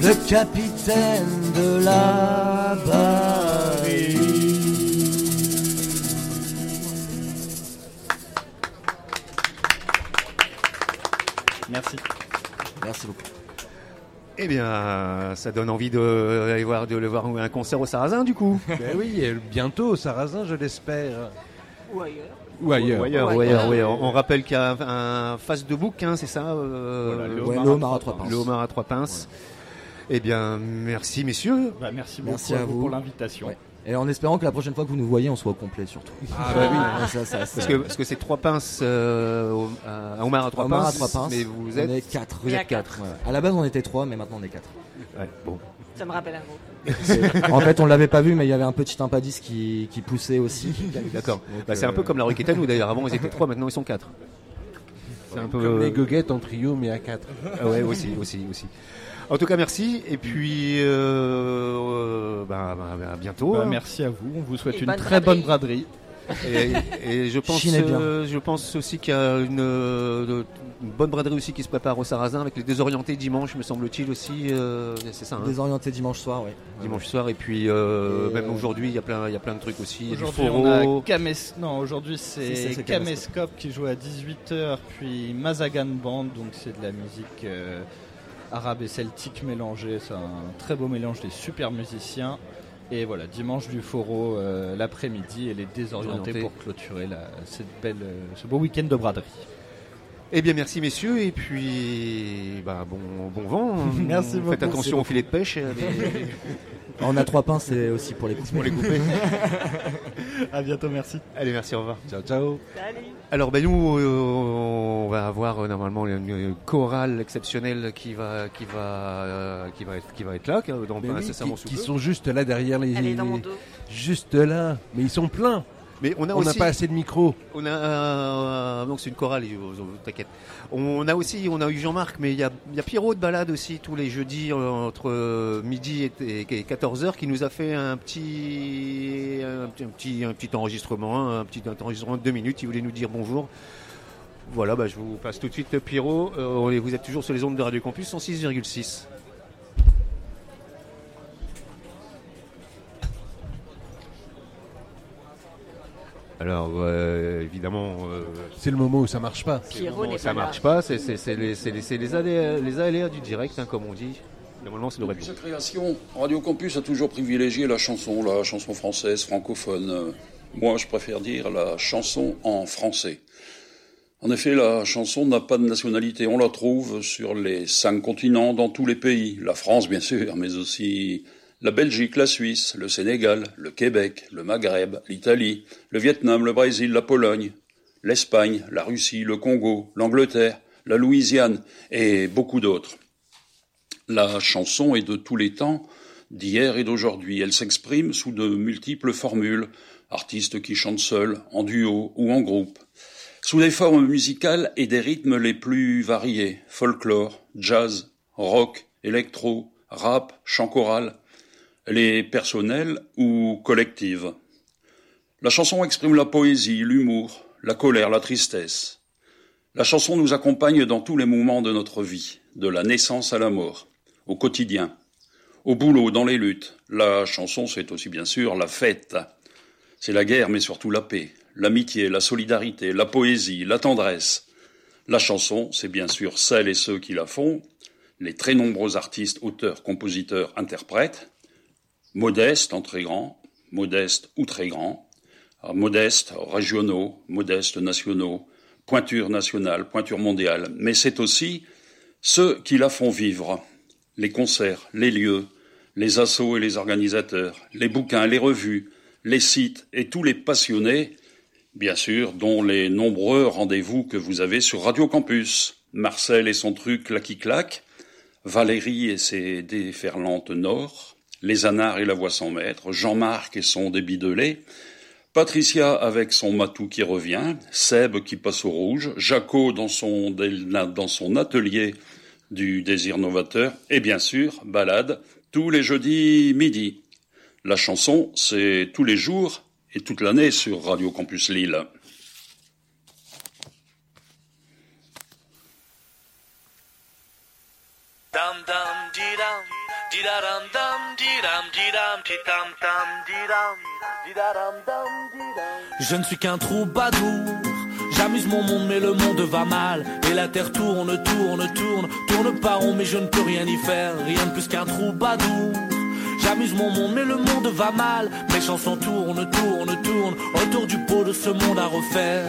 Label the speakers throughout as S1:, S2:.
S1: le capitaine de la barrière.
S2: Merci.
S1: Merci beaucoup.
S3: Eh bien, ça donne envie de le voir un concert au Sarrazin, du coup.
S4: Ben oui, et bientôt au Sarrazin, je l'espère.
S5: Ou ailleurs.
S4: Ou ailleurs.
S3: Ou ailleurs. On rappelle qu'il y a un face de bouc, hein, c'est ça
S1: Voilà, le homard à trois pinces.
S3: Le homard à trois pinces. Ouais. Eh bien, merci messieurs.
S2: Bah, merci beaucoup
S1: à vous
S2: pour l'invitation.
S1: Ouais. Et en espérant que la prochaine fois que vous nous voyez, on soit au complet surtout.
S4: Ah bah oui.
S3: Parce que c'est trois pinces, un homard à trois pinces. Mais vous êtes
S1: 4.
S3: Vous êtes 4.
S1: Ouais. À la base, on était 3, mais maintenant on est 4.
S3: Ouais, bon.
S5: Ça me rappelle un groupe.
S1: En fait, on l'avait pas vu, mais il y avait un petit impadis qui poussait aussi.
S3: D'accord. Bah, c'est un peu comme la Roquetane où d'ailleurs avant ils étaient 3, maintenant ils sont 4.
S4: C'est un peu comme les goguettes en trio, mais à 4.
S3: Ah ouais, aussi. En tout cas, merci. Et puis, à bientôt.
S2: Merci à vous. On vous souhaite
S5: Et
S2: une très bonne braderie.
S3: Et je pense aussi qu'il y a une bonne braderie aussi qui se prépare au Sarrazin avec les Désorientés dimanche, me semble-t-il aussi. C'est ça. Hein,
S1: Désorientés dimanche soir, oui.
S3: Dimanche soir. Et puis même aujourd'hui, il y a plein de trucs aussi.
S2: Aujourd'hui, on a aujourd'hui c'est Camescope qui joue à 18h, puis Mazagan Band, donc c'est de la musique arabe et celtique mélangée. C'est un très beau mélange des super musiciens. Et voilà, dimanche du Foro l'après-midi et les Désorientés pour clôturer ce beau week-end de braderie.
S3: Eh bien, merci messieurs, et puis bon vent.
S2: Merci beaucoup.
S3: Faites attention aux filets de pêche.
S1: On a 3 pinces, c'est aussi pour les couper.
S2: À bientôt, merci.
S3: Allez, merci, au revoir.
S4: Ciao.
S5: Salut.
S3: Alors, nous, on va avoir normalement une chorale exceptionnelle qui va être là,
S4: qui sont juste là derrière les.
S5: Elle est dans mon dos.
S4: Juste là, mais ils sont pleins.
S3: Mais on
S4: n'a pas assez de micros.
S3: On a donc c'est une chorale, t'inquiète. On a eu Jean-Marc, mais il y a Pierrot de Balade aussi tous les jeudis entre midi et 14h qui nous a fait un petit enregistrement, un petit enregistrement de 2 minutes. Il voulait nous dire bonjour. Voilà, je vous passe tout de suite Pierrot. Vous êtes toujours sur les ondes de Radio Campus 106,6. Alors évidemment,
S4: c'est le moment où ça marche pas.
S3: Ça marche pas. C'est les aléas du direct, hein, comme on dit. Normalement, ça devrait être.
S6: Depuis sa création, Radio Campus a toujours privilégié la chanson française, francophone. Moi, je préfère dire la chanson en français. En effet, la chanson n'a pas de nationalité. On la trouve sur les 5 continents, dans tous les pays. La France, bien sûr, mais aussi la Belgique, la Suisse, le Sénégal, le Québec, le Maghreb, l'Italie, le Vietnam, le Brésil, la Pologne, l'Espagne, la Russie, le Congo, l'Angleterre, la Louisiane et beaucoup d'autres. La chanson est de tous les temps, d'hier et d'aujourd'hui. Elle s'exprime sous de multiples formules, artistes qui chantent seuls, en duo ou en groupe, sous des formes musicales et des rythmes les plus variés, folklore, jazz, rock, électro, rap, chant choral, les personnelles ou collectives. La chanson exprime la poésie, l'humour, la colère, la tristesse. La chanson nous accompagne dans tous les moments de notre vie, de la naissance à la mort, au quotidien, au boulot, dans les luttes. La chanson, c'est aussi bien sûr la fête. C'est la guerre, mais surtout la paix, l'amitié, la solidarité, la poésie, la tendresse. La chanson, c'est bien sûr celles et ceux qui la font, les très nombreux artistes, auteurs, compositeurs, interprètes, modestes en très grand, modestes ou très grands, modestes régionaux, modestes nationaux, pointure nationale, pointure mondiale. Mais c'est aussi ceux qui la font vivre, les concerts, les lieux, les assos et les organisateurs, les bouquins, les revues, les sites et tous les passionnés, bien sûr, dont les nombreux rendez-vous que vous avez sur Radio Campus. Marcel et son truc claqui-clac, Valérie et ses déferlantes nord, les anards et la voix sans maître, Jean-Marc et son débit de lait, Patricia avec son matou qui revient, Seb qui passe au rouge, Jaco dans son atelier du désir novateur, et bien sûr, Balade, tous les jeudis midi. La chanson, c'est tous les jours et toute l'année sur Radio Campus Lille.
S7: Dum dum dee dum,
S5: Je ne suis qu'un troubadour, j'amuse mon monde mais le monde va mal. Et la terre tourne, tourne, tourne, tourne pas rond mais je ne peux rien y faire. Rien de plus qu'un troubadour. J'amuse mon monde mais le monde va mal. Mes chansons tournent, tournent, tournent autour du pot de ce monde à refaire.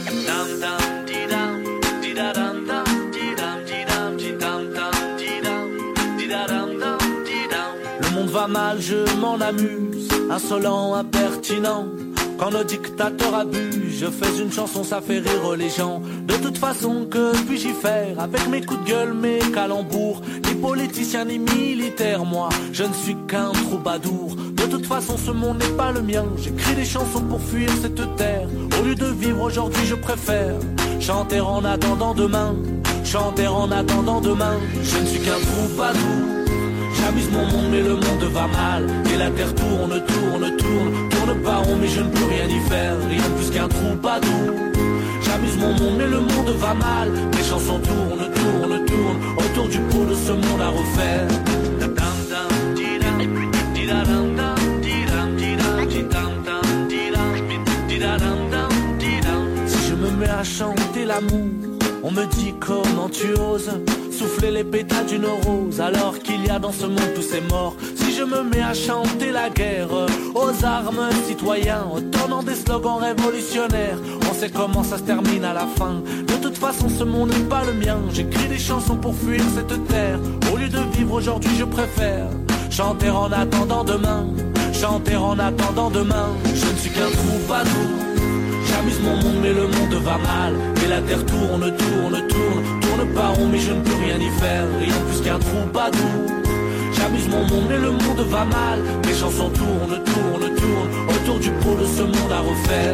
S5: Le monde va mal, je m'en amuse, insolent, impertinent. Quand nos dictateurs abusent, je fais une chanson, ça fait rire les gens. De toute façon, que puis-je y faire? Avec mes coups de gueule, mes calembours, ni politicien ni militaire, moi, je ne suis qu'un troubadour. De toute façon, ce monde n'est pas le mien. J'écris des chansons pour fuir cette terre. Au lieu de vivre aujourd'hui, je préfère chanter en attendant demain. Chanter en attendant demain. Je ne suis qu'un troubadour. J'amuse mon monde mais le monde va mal. Et la terre tourne, tourne, tourne, tourne pas rond mais je ne peux rien y faire. Rien de plus qu'un troubadour. J'amuse mon monde mais le monde va mal. Mes chansons tournent, tournent, tournent autour du pot de ce monde à refaire. Si je me mets à chanter l'amour, on me dit comment tu oses souffler les pétales d'une rose alors qu'il y a dans ce monde tous ces morts. Si je me mets à chanter la guerre aux armes citoyens, tenant des slogans révolutionnaires, on sait comment ça se termine à la fin. De toute façon ce monde n'est pas le mien. J'écris des chansons pour fuir cette terre. Au lieu de vivre aujourd'hui je préfère chanter en attendant demain. Chanter en attendant demain. Je ne suis qu'un troubadour. J'amuse mon monde mais le monde va mal. Et la terre tourne, tourne, tourne, tourne pas rond mais je ne peux rien y faire. Rien de plus qu'un troubadour. J'amuse mon monde mais le monde va mal. Mes chansons tournent, tournent, tournent autour du pot de ce monde à refaire.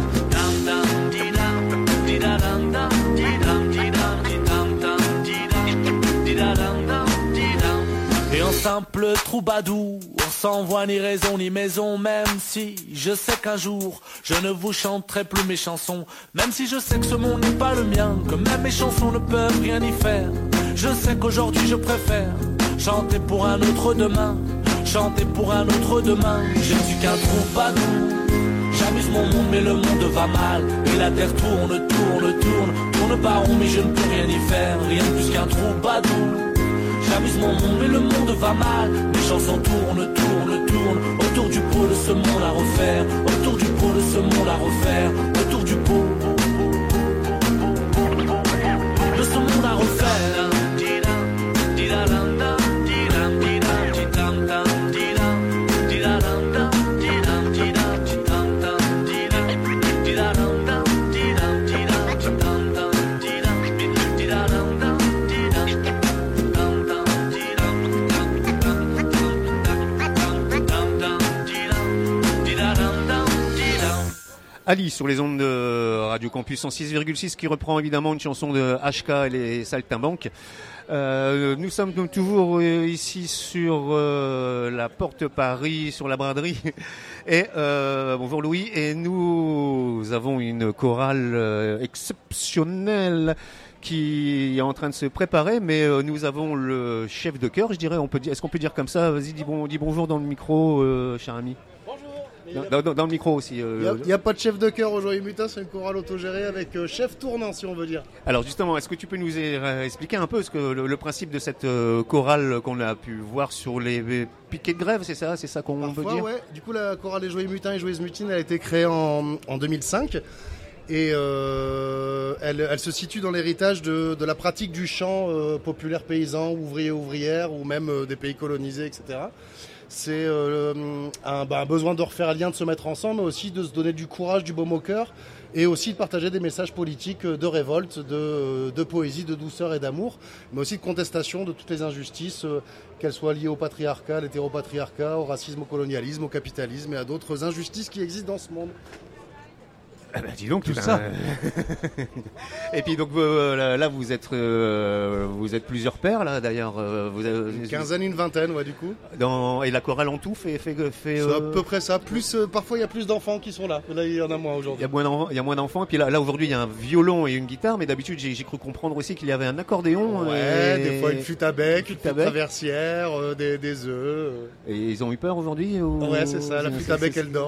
S5: Et en simple troubadour, sans voix ni raison ni maison, même si je sais qu'un jour je ne vous chanterai plus mes chansons, même si je sais que ce monde n'est pas le mien, que même mes chansons ne peuvent rien y faire. Je sais qu'aujourd'hui je préfère chanter pour un autre demain, chanter pour un autre demain. Je ne suis qu'un troubadour. J'amuse mon monde mais le monde va mal. Et la terre tourne, tourne, tourne, tourne pas rond mais je ne peux rien y faire. Rien de plus qu'un troubadour. J'amuse mon monde mais le monde va mal. Mes chansons tournent, tournent, tournent autour du pot de ce monde à refaire. Autour du pot de ce monde à refaire. Autour du pot de ce monde à refaire.
S3: Ali sur les ondes de Radio Campus en 6,6 qui reprend évidemment une chanson de HK et les Saltimbanques. Nous sommes donc toujours ici sur la Porte Paris, sur la braderie. Et bonjour Louis. Et nous avons une chorale exceptionnelle qui est en train de se préparer, mais nous avons le chef de chœur, je dirais. Est-ce qu'on peut dire comme ça? Vas-y, dis bonjour dans le micro, cher ami. Dans le micro aussi.
S7: Il n'y a pas de chef de chœur au Joyeux Mutin, c'est une chorale autogérée avec chef tournant, si on veut dire.
S3: Alors justement, est-ce que tu peux nous expliquer un peu le principe de cette chorale qu'on a pu voir sur les piquets de grève, c'est ça qu'on veut dire?
S7: Ouais. Du coup, la chorale des Joyeux Mutins et Joyeuses Mutines a été créée en 2005 et elle se situe dans l'héritage de la pratique du chant populaire paysan, ouvrier-ouvrière ou même des pays colonisés, etc. C'est un besoin de refaire un lien, de se mettre ensemble, mais aussi de se donner du courage, du baume au cœur, et aussi de partager des messages politiques de révolte, de poésie, de douceur et d'amour, mais aussi de contestation de toutes les injustices, qu'elles soient liées au patriarcat, à l'hétéropatriarcat, au racisme, au colonialisme, au capitalisme et à d'autres injustices qui existent dans ce monde.
S3: Ah bah, dis donc
S4: tout ça.
S3: Et puis donc là vous êtes plusieurs pères là d'ailleurs.
S7: Une quinzaine, une vingtaine, ouais, du coup.
S3: Et la chorale en tout fait.
S7: C'est à peu près ça. Plus parfois il y a plus d'enfants qui sont là. Là il y en a moins aujourd'hui.
S3: Il y a moins d'enfants. Et puis là aujourd'hui il y a un violon et une guitare, mais d'habitude j'ai cru comprendre aussi qu'il y avait un accordéon.
S7: Ouais, des fois une flûte à bec, une flûte traversière, des œufs.
S3: Et ils ont eu peur aujourd'hui ou...
S7: Ouais, c'est ça. La flûte à bec elle dort.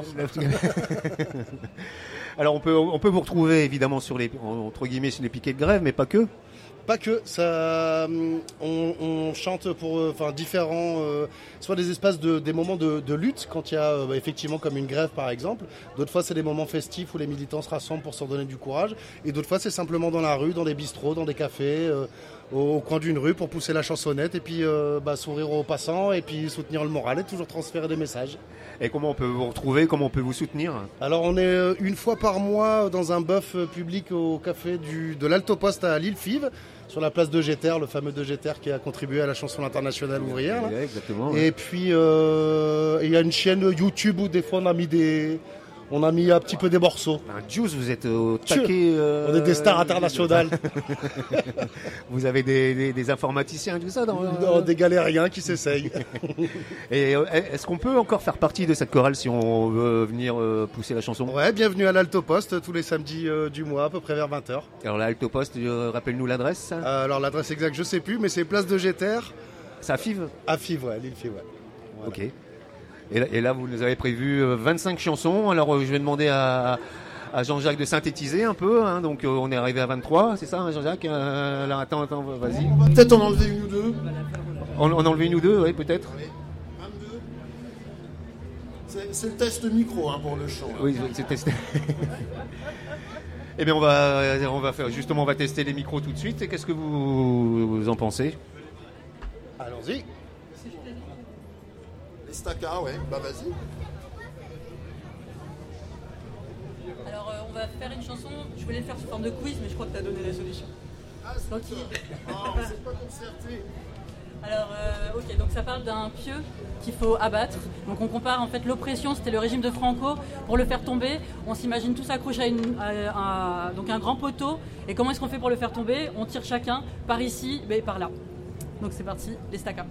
S3: Alors on peut vous retrouver évidemment sur les piquets de grève, mais pas que.
S7: Pas que, ça, on chante pour différents, soit des espaces des moments de lutte quand il y a effectivement comme une grève par exemple. D'autres fois c'est des moments festifs où les militants se rassemblent pour s'en donner du courage. Et d'autres fois c'est simplement dans la rue, dans des bistrots, dans des cafés, au coin d'une rue pour pousser la chansonnette et puis sourire aux passants et puis soutenir le moral et toujours transférer des messages.
S3: Et comment on peut vous retrouver, comment on peut vous soutenir?
S7: Alors on est une fois par mois dans un bœuf public au café de l'Alto Poste à Lille-Fives, sur la place de Jeter, le fameux de Jeter qui a contribué à la chanson internationale ouvrière. Là.
S3: Ouais, exactement.
S7: Et puis il y a une chaîne YouTube où des fois on a mis un petit peu des morceaux.
S3: Juice, vous êtes au taquet.
S7: On est des stars internationales.
S3: Vous avez des informaticiens et tout ça
S7: des galériens qui s'essayent.
S3: Et est-ce qu'on peut encore faire partie de cette chorale si on veut venir pousser la chanson?
S7: Ouais, bienvenue à l'Alto Poste tous les samedis du mois, à peu près vers 20h.
S3: Alors l'Alto Poste, rappelle-nous l'adresse.
S7: Alors l'adresse exacte, je sais plus, mais c'est place de Jeter.
S3: C'est à Fives?
S7: À Fives, ouais, l'île Fives, ouais.
S3: Voilà. Ok. Et là, vous nous avez prévu 25 chansons. Alors, je vais demander à Jean-Jacques de synthétiser un peu. Hein. Donc, on est arrivé à 23, c'est ça, hein, Jean-Jacques? Alors, attends, vas-y.
S7: On va peut-être en enlever une ou deux.
S3: En enlever une ou deux, oui, peut-être.
S7: Oui, 22. C'est le test micro hein, pour le chant. Là.
S3: Oui, c'est testé. Eh bien, on va tester les micros tout de suite. Et qu'est-ce que vous en pensez?
S7: Allons-y. Stacca, ouais, bah vas-y.
S8: Alors on va faire une chanson, je voulais le faire sous forme de quiz, mais je crois que tu as donné la solution.
S7: Ah, c'est ça. On s'est pas concerté.
S8: Alors, ok, donc ça parle d'un pieu qu'il faut abattre. Donc on compare en fait l'oppression, c'était le régime de Franco. Pour le faire tomber, on s'imagine tous accrochés à un grand poteau. Et comment est-ce qu'on fait pour le faire tomber? On tire chacun par ici et par là. Donc c'est parti, les stackas.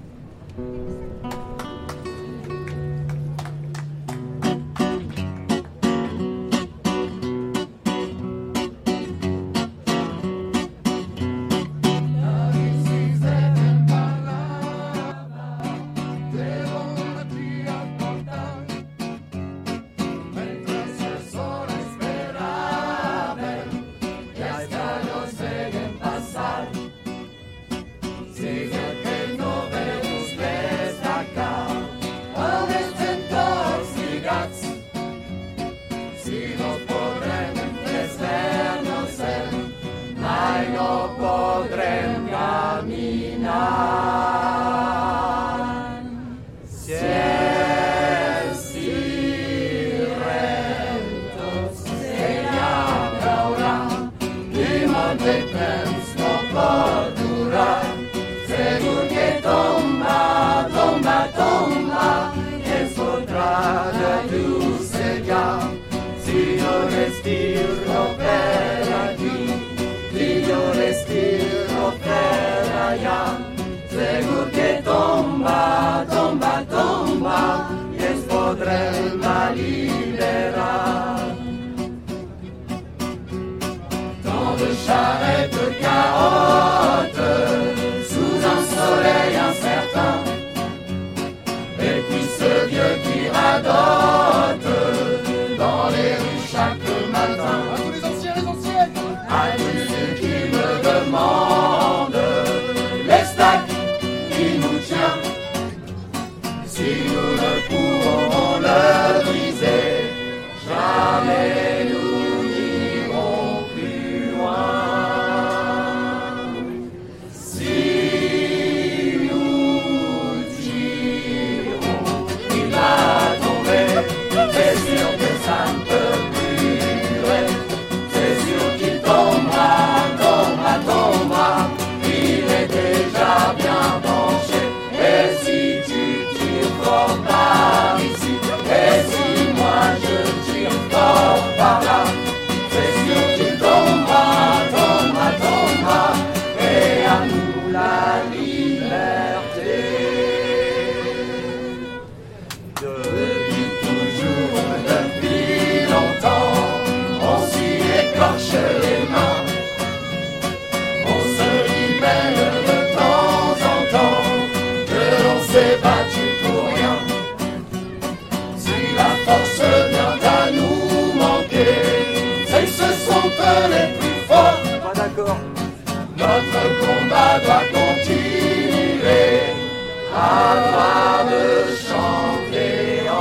S9: les plus forts.
S10: Pas d'accord.
S9: Notre combat doit continuer. À toi de chanter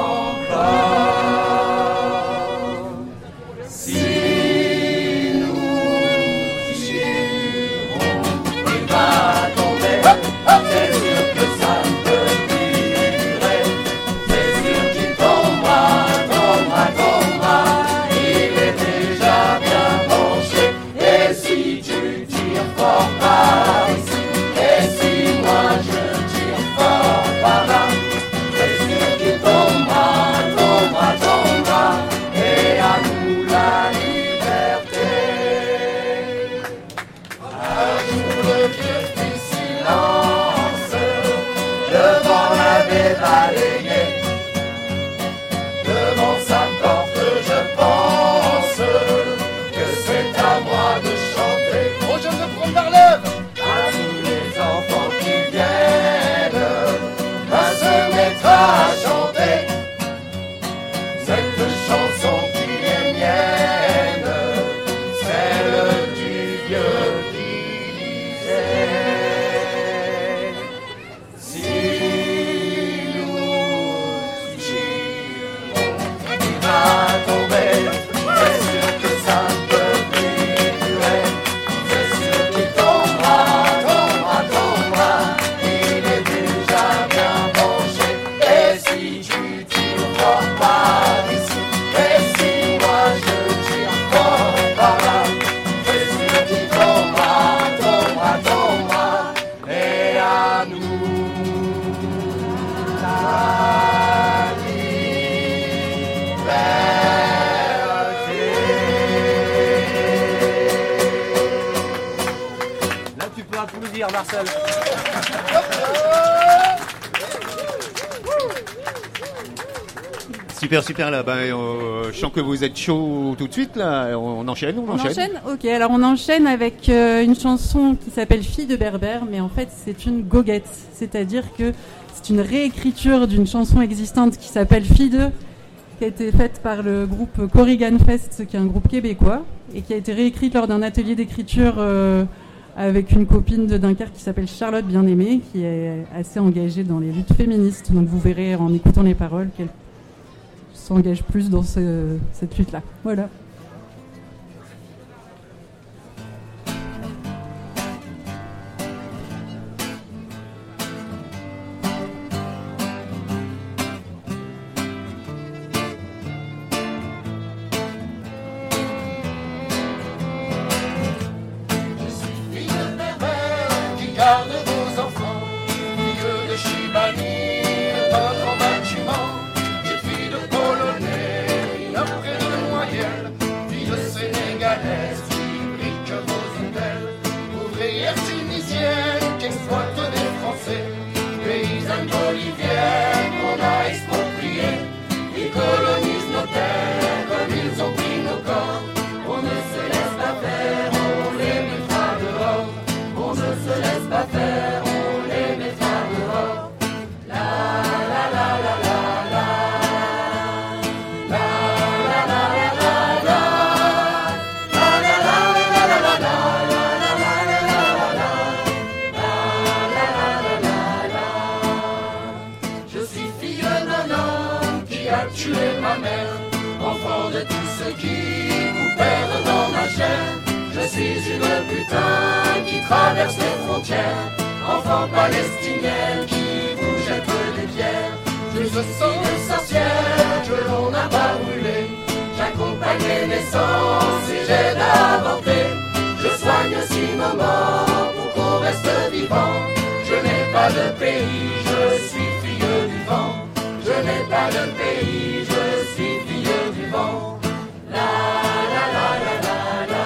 S9: encore. Si nous tirons, il va tomber. C'est sûr que ça ne peut plus durer. C'est sûr qu'il tombera, tombera, tombera. Il est déjà bien penché. Et si tu tires fort par ici, et si moi je tire fort par là, c'est sûr qu'il tombera, tombera, tombera. Et à nous la liberté. Un jour le vieux fit silence, le vent l'avait balayé. Devant sa porte je pense que c'est à moi de chanter. Aux jeunes de prendre par l'œuvre, à tous les enfants qui viennent à se mettre à chanter cette chanson qui est mienne, celle du vieux qui disait: si nous tirons, il va tomber. C'est sûr que ça ne peut plus durer. C'est sûr qu'il tombera, tombera, tombera. Il est déjà bien penché. Et si tu tires fort par ici, et si moi je tire fort par là, c'est sûr qu'il tombera, tombera, tombera. Et à nous la liberté.
S10: Là, tu peux applaudir, Marcel.
S3: Super, super là. Je sens que vous êtes chaud tout de suite là. On enchaîne,
S11: On enchaîne. Ok, alors on enchaîne avec une chanson qui s'appelle Fille de Berbère, mais en fait c'est une goguette, c'est-à-dire que c'est une réécriture d'une chanson existante qui s'appelle Fille de, qui a été faite par le groupe Corrigan Fest, qui est un groupe québécois, et qui a été réécrite lors d'un atelier d'écriture avec une copine de Dunkerque qui s'appelle Charlotte Bien-Aimée, qui est assez engagée dans les luttes féministes. Donc vous verrez en écoutant les paroles qu'elle s'engage plus dans cette lutte-là. Voilà.
S9: Garde vos enfants, fille de Chibani, pas grand bâtiment, des filles de Polonais, une après de moyenne, fille de Sénégalaise, qui brique vos hôtels, ouvrières tunisiennes, qui exploitent des Français, paysannes boliviennes, qu'on a expropriées, ils colonisent nos terres, comme ils ont pris nos corps, on ne se laisse pas faire, on les mettra dehors. On ne se laisse pas faire, on les mettra dehors. La la la la la la. La la la la la la. La la la la la la la. La la la la la. Je suis fille d'un homme qui a tué ma mère, enfant de tous ceux qui vous perdent dans ma chair. Je suis une putain qui traverse les frontières, enfant palestinienne qui vous jette des pierres. Je suis une sorcière que l'on n'a pas brûlée. J'accompagne les naissances et j'aide à avorter. Je soigne aussi nos morts pour qu'on reste vivant. Je n'ai pas de pays, je suis fille du vent. Je n'ai pas de pays, je suis fille du vent. La la la la la la.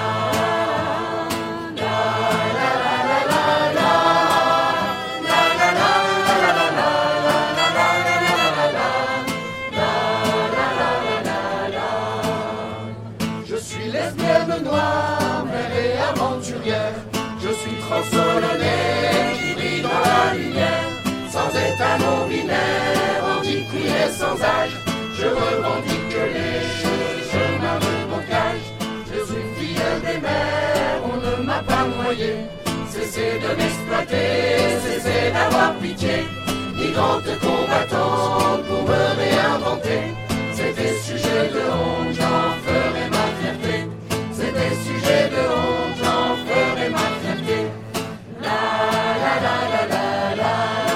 S9: Noire, mère et aventurière, je suis transolonné qui brille dans la lumière, sans état non binaire, antiqué sans âge, je revendique les chemins de mon cage, je suis fille des mers. noyer. Cessez de m'exploiter, cessez d'avoir pitié. Migrante combattante pour me réinventer. C'était sujet de honte, j'en ferai ma fierté. C'était sujet de honte, j'en ferai ma fierté. La la la la la la.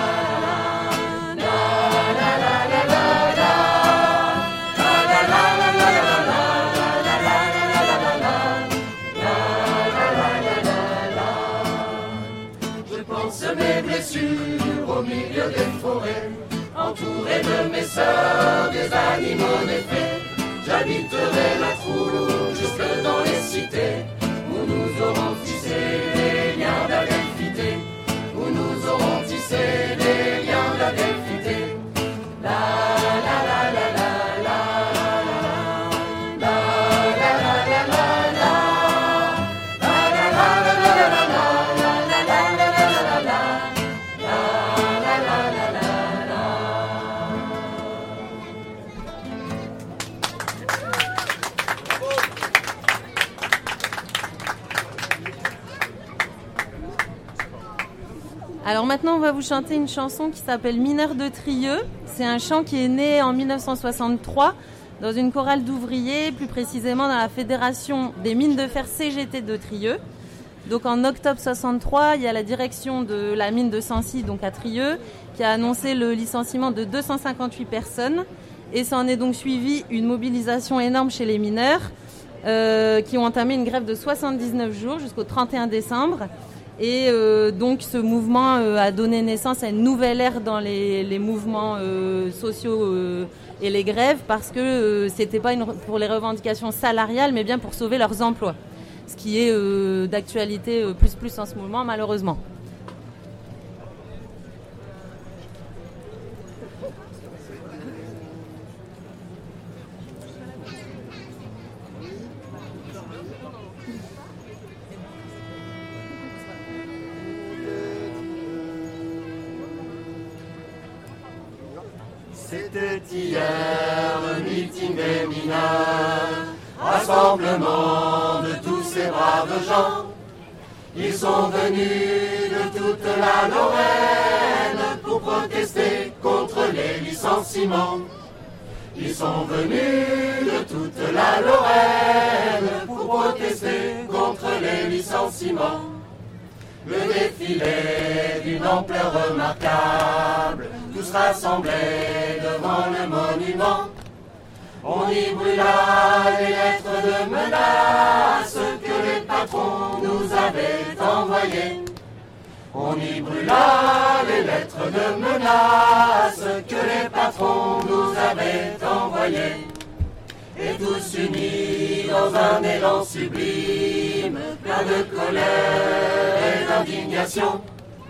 S9: Mes blessures au milieu des forêts, entouré de mes sœurs, des animaux des fées. J'habiterai la foule jusque dans les cités, où nous aurons tissé des liens d'adelphité, où nous aurons tissé des liens d'adelphité. La la la la la la.
S12: Alors maintenant, on va vous chanter une chanson qui s'appelle Mineurs de Trieux. C'est un chant qui est né en 1963 dans une chorale d'ouvriers, plus précisément dans la Fédération des mines de fer CGT de Trieux. Donc en octobre 63, il y a la direction de la mine de Sancy, donc à Trieux, qui a annoncé le licenciement de 258 personnes. Et ça en est donc suivi une mobilisation énorme chez les mineurs qui ont entamé une grève de 79 jours jusqu'au 31 décembre. Et donc ce mouvement a donné naissance à une nouvelle ère dans les mouvements sociaux et les grèves, parce que c'était pas pour les revendications salariales, mais bien pour sauver leurs emplois. Ce qui est d'actualité plus en ce moment, malheureusement.
S9: C'était hier le meeting des mineurs, rassemblement de tous ces braves gens. Ils sont venus de toute la Lorraine pour protester contre les licenciements. Ils sont venus de toute la Lorraine pour protester contre les licenciements. Le défilé d'une ampleur remarquable, tous rassemblés devant le monument. On y brûla les lettres de menaces que les patrons nous avaient envoyées. On y brûla les lettres de menaces que les patrons nous avaient envoyées. Et tous unis dans un élan sublime, plein de colère et d'indignation,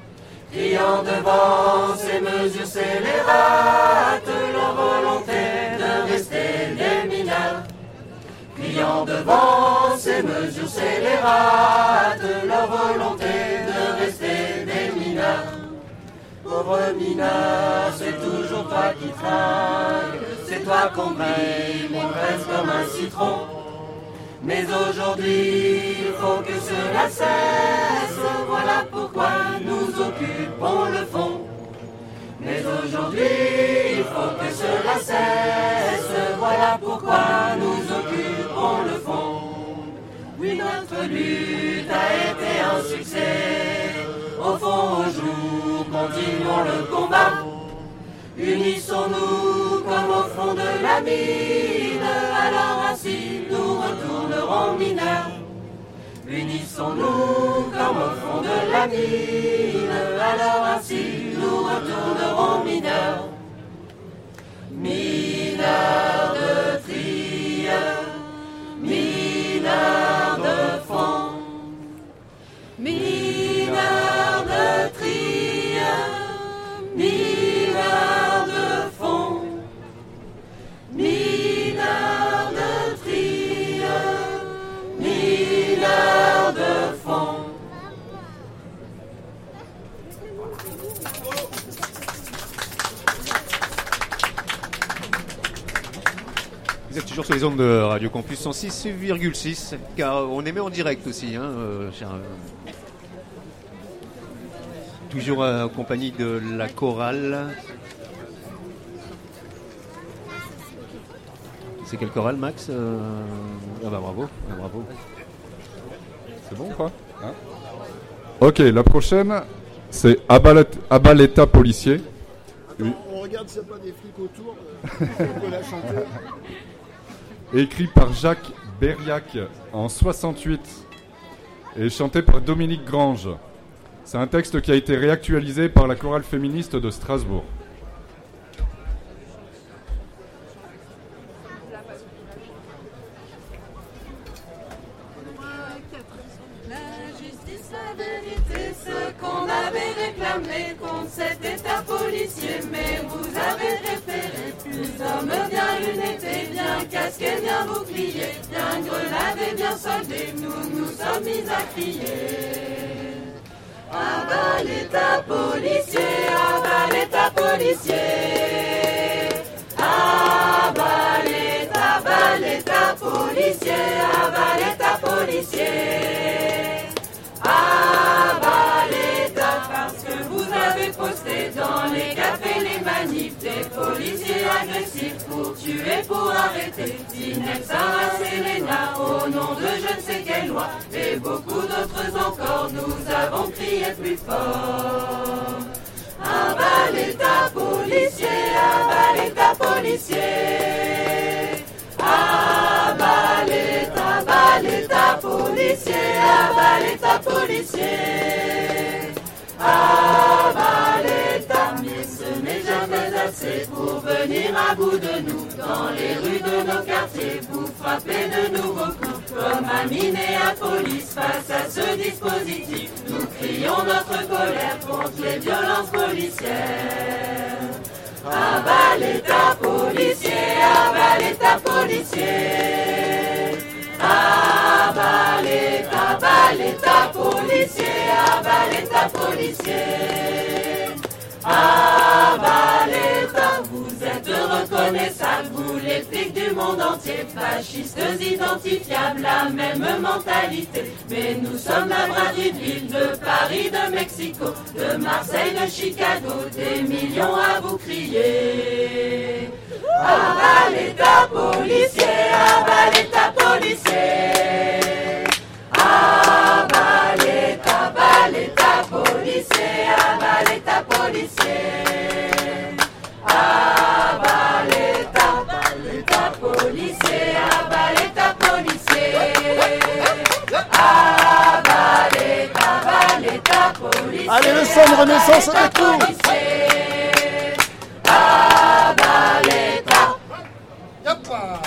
S9: criant devant ces mesures scélérates leur volonté de rester des mineurs. Criant devant ces mesures scélérates leur volonté de rester des mineurs. Pauvre mineur, c'est toujours toi qui trinques, c'est toi qu'on brille, on reste comme un citron. Mais aujourd'hui, il faut que cela cesse, voilà pourquoi nous occupons le fond. Mais aujourd'hui, il faut que cela cesse, voilà pourquoi nous occupons le fond. Oui, notre lutte a été un succès, au fond, au jour, continuons le combat. Unissons-nous comme au fond de la mine, alors ainsi nous retournerons mineurs. Unissons-nous comme au fond de la mine, alors ainsi nous retournerons mineurs. Mineurs de Trieux, mineurs de fond, mineurs de Trieux, mineurs de fond, mineurs de Trieux, mineurs de fond.
S3: toujours sur les ondes de Radio Campus 106,6, car on émet en direct aussi, toujours en compagnie de la chorale. C'est quelle chorale, Max? Ah bah bravo.
S13: C'est bon quoi hein? Ok, la prochaine, c'est Abaleta policier.
S7: Oui. On regarde s'il n'y a pas des flics autour, on peut la chanter.
S13: Écrit par Jacques Berriac en 68 et chanté par Dominique Grange. C'est un texte qui a été réactualisé par la chorale féministe de Strasbourg.
S14: Contre cet état policier, mais vous avez préféré plus d'hommes bien lunettes, bien casqués, bien boucliers, bien grenadés, bien soldés. Nous sommes mis à crier. Ah bah l'état policier, ah bah l'état policier. Ah bah l'état policier, ah bah l'état policier. Ah bah l'état, parce que vous avez posté dans les cafés, les manifs, des policiers agressifs pour tuer, pour arrêter. Zineb, Sarah, Selena, au nom de je ne sais quelle loi, et beaucoup d'autres encore, nous avons crié plus fort. Ah bah l'état policier, ah bah l'état policier. Ah bah l'état policier, ah bah l'état policier. Ah bah l'état, mais ce n'est jamais assez pour venir à bout de nous. Dans les rues de nos quartiers, vous frappez de nouveaux coups. Comme à Minneapolis, face à ce dispositif, nous crions notre colère contre les violences policières. Ah bah l'état policier, ah bah l'état policier. Ah bah l'état policier, ah bah l'état policier. Ah bah l'état, vous êtes reconnaissables, vous les flics du monde entier, fascistes identifiables, la même mentalité. Mais nous sommes la braderie de ville de Paris, de Mexico, de Marseille, de Chicago, des millions à vous crier. Ah bah l'état policier, ah bah l'état policier. Ah bah l'état policier, ah bah l'état policier. Ah bah l'état policier, ah bah l'état policier. Ah bah l'état policier.
S7: Allez, le son de Renaissance avec nous.
S14: Ah bah l'état.
S7: Yoppa.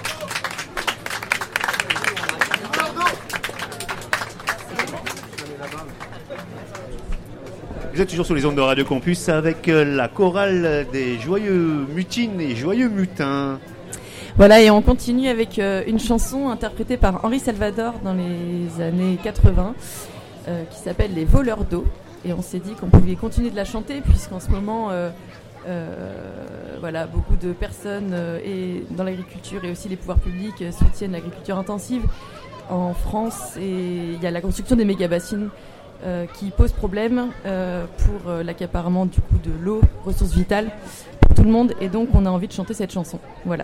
S3: Vous êtes toujours sur les ondes de Radio Campus avec la chorale des joyeux mutines et joyeux mutins.
S15: Voilà, et on continue avec une chanson interprétée par Henri Salvador dans les années 80 qui s'appelle Les voleurs d'eau. Et on s'est dit qu'on pouvait continuer de la chanter puisqu'en ce moment, voilà, beaucoup de personnes et dans l'agriculture et aussi les pouvoirs publics soutiennent l'agriculture intensive en France. Et il y a la construction des méga-bassines qui pose problème pour l'accaparement du coup de l'eau, ressource vitale pour tout le monde. Et donc on a envie de chanter cette chanson. Voilà.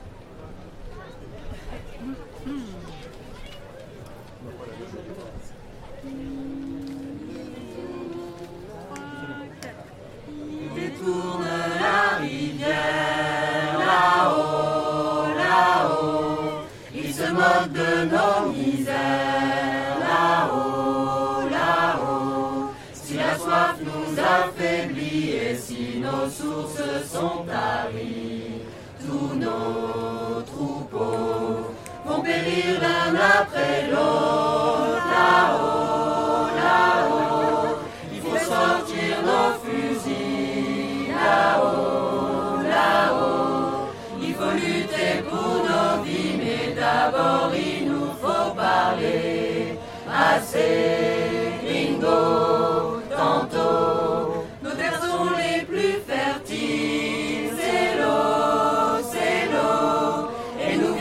S14: Détourne la rivière là-haut, là-haut. Il se moque de nos misères là-haut, là-haut. Si la soif nous affaiblit et si nos sources sont taries, tous nos troupeaux vont périr l'un après l'autre là-haut, là-haut. Il faut sortir nos fusils là-haut, là-haut. Il faut lutter pour nos vies, mais d'abord il nous faut parler à ces gringos. Tantôt, nos terres sont les plus fertiles, c'est l'eau, et nous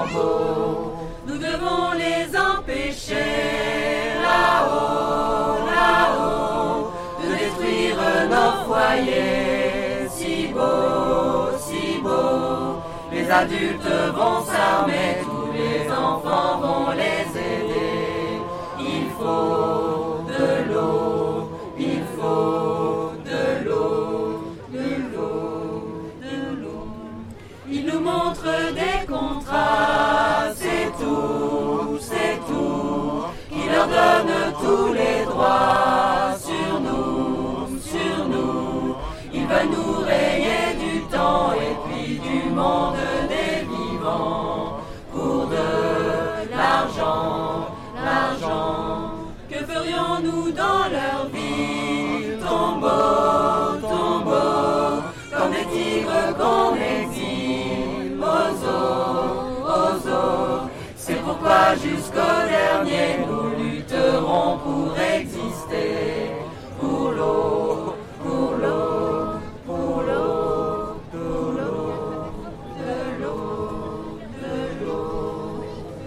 S14: corbeaux. Nous devons les empêcher là-haut, là-haut, de détruire nos foyers. Si beau, si beau. Les adultes vont s'armer, tous les enfants vont les aider. Il faut de l'eau, il faut de l'eau, de l'eau, de l'eau. Il nous montre des contrats, c'est tout, qui leur donne tous les droits sur nous, sur nous. Ils veulent nous rayer du temps et puis du monde des vivants pour de l'argent, l'argent. Que ferions-nous dans leur vie? Tombeau, tombeau, comme des tigres qu'on exile aux eaux. C'est pourquoi jusqu'au dernier nous lutterons pour exister, pour l'eau, pour l'eau, pour l'eau, pour l'eau, de l'eau, de l'eau,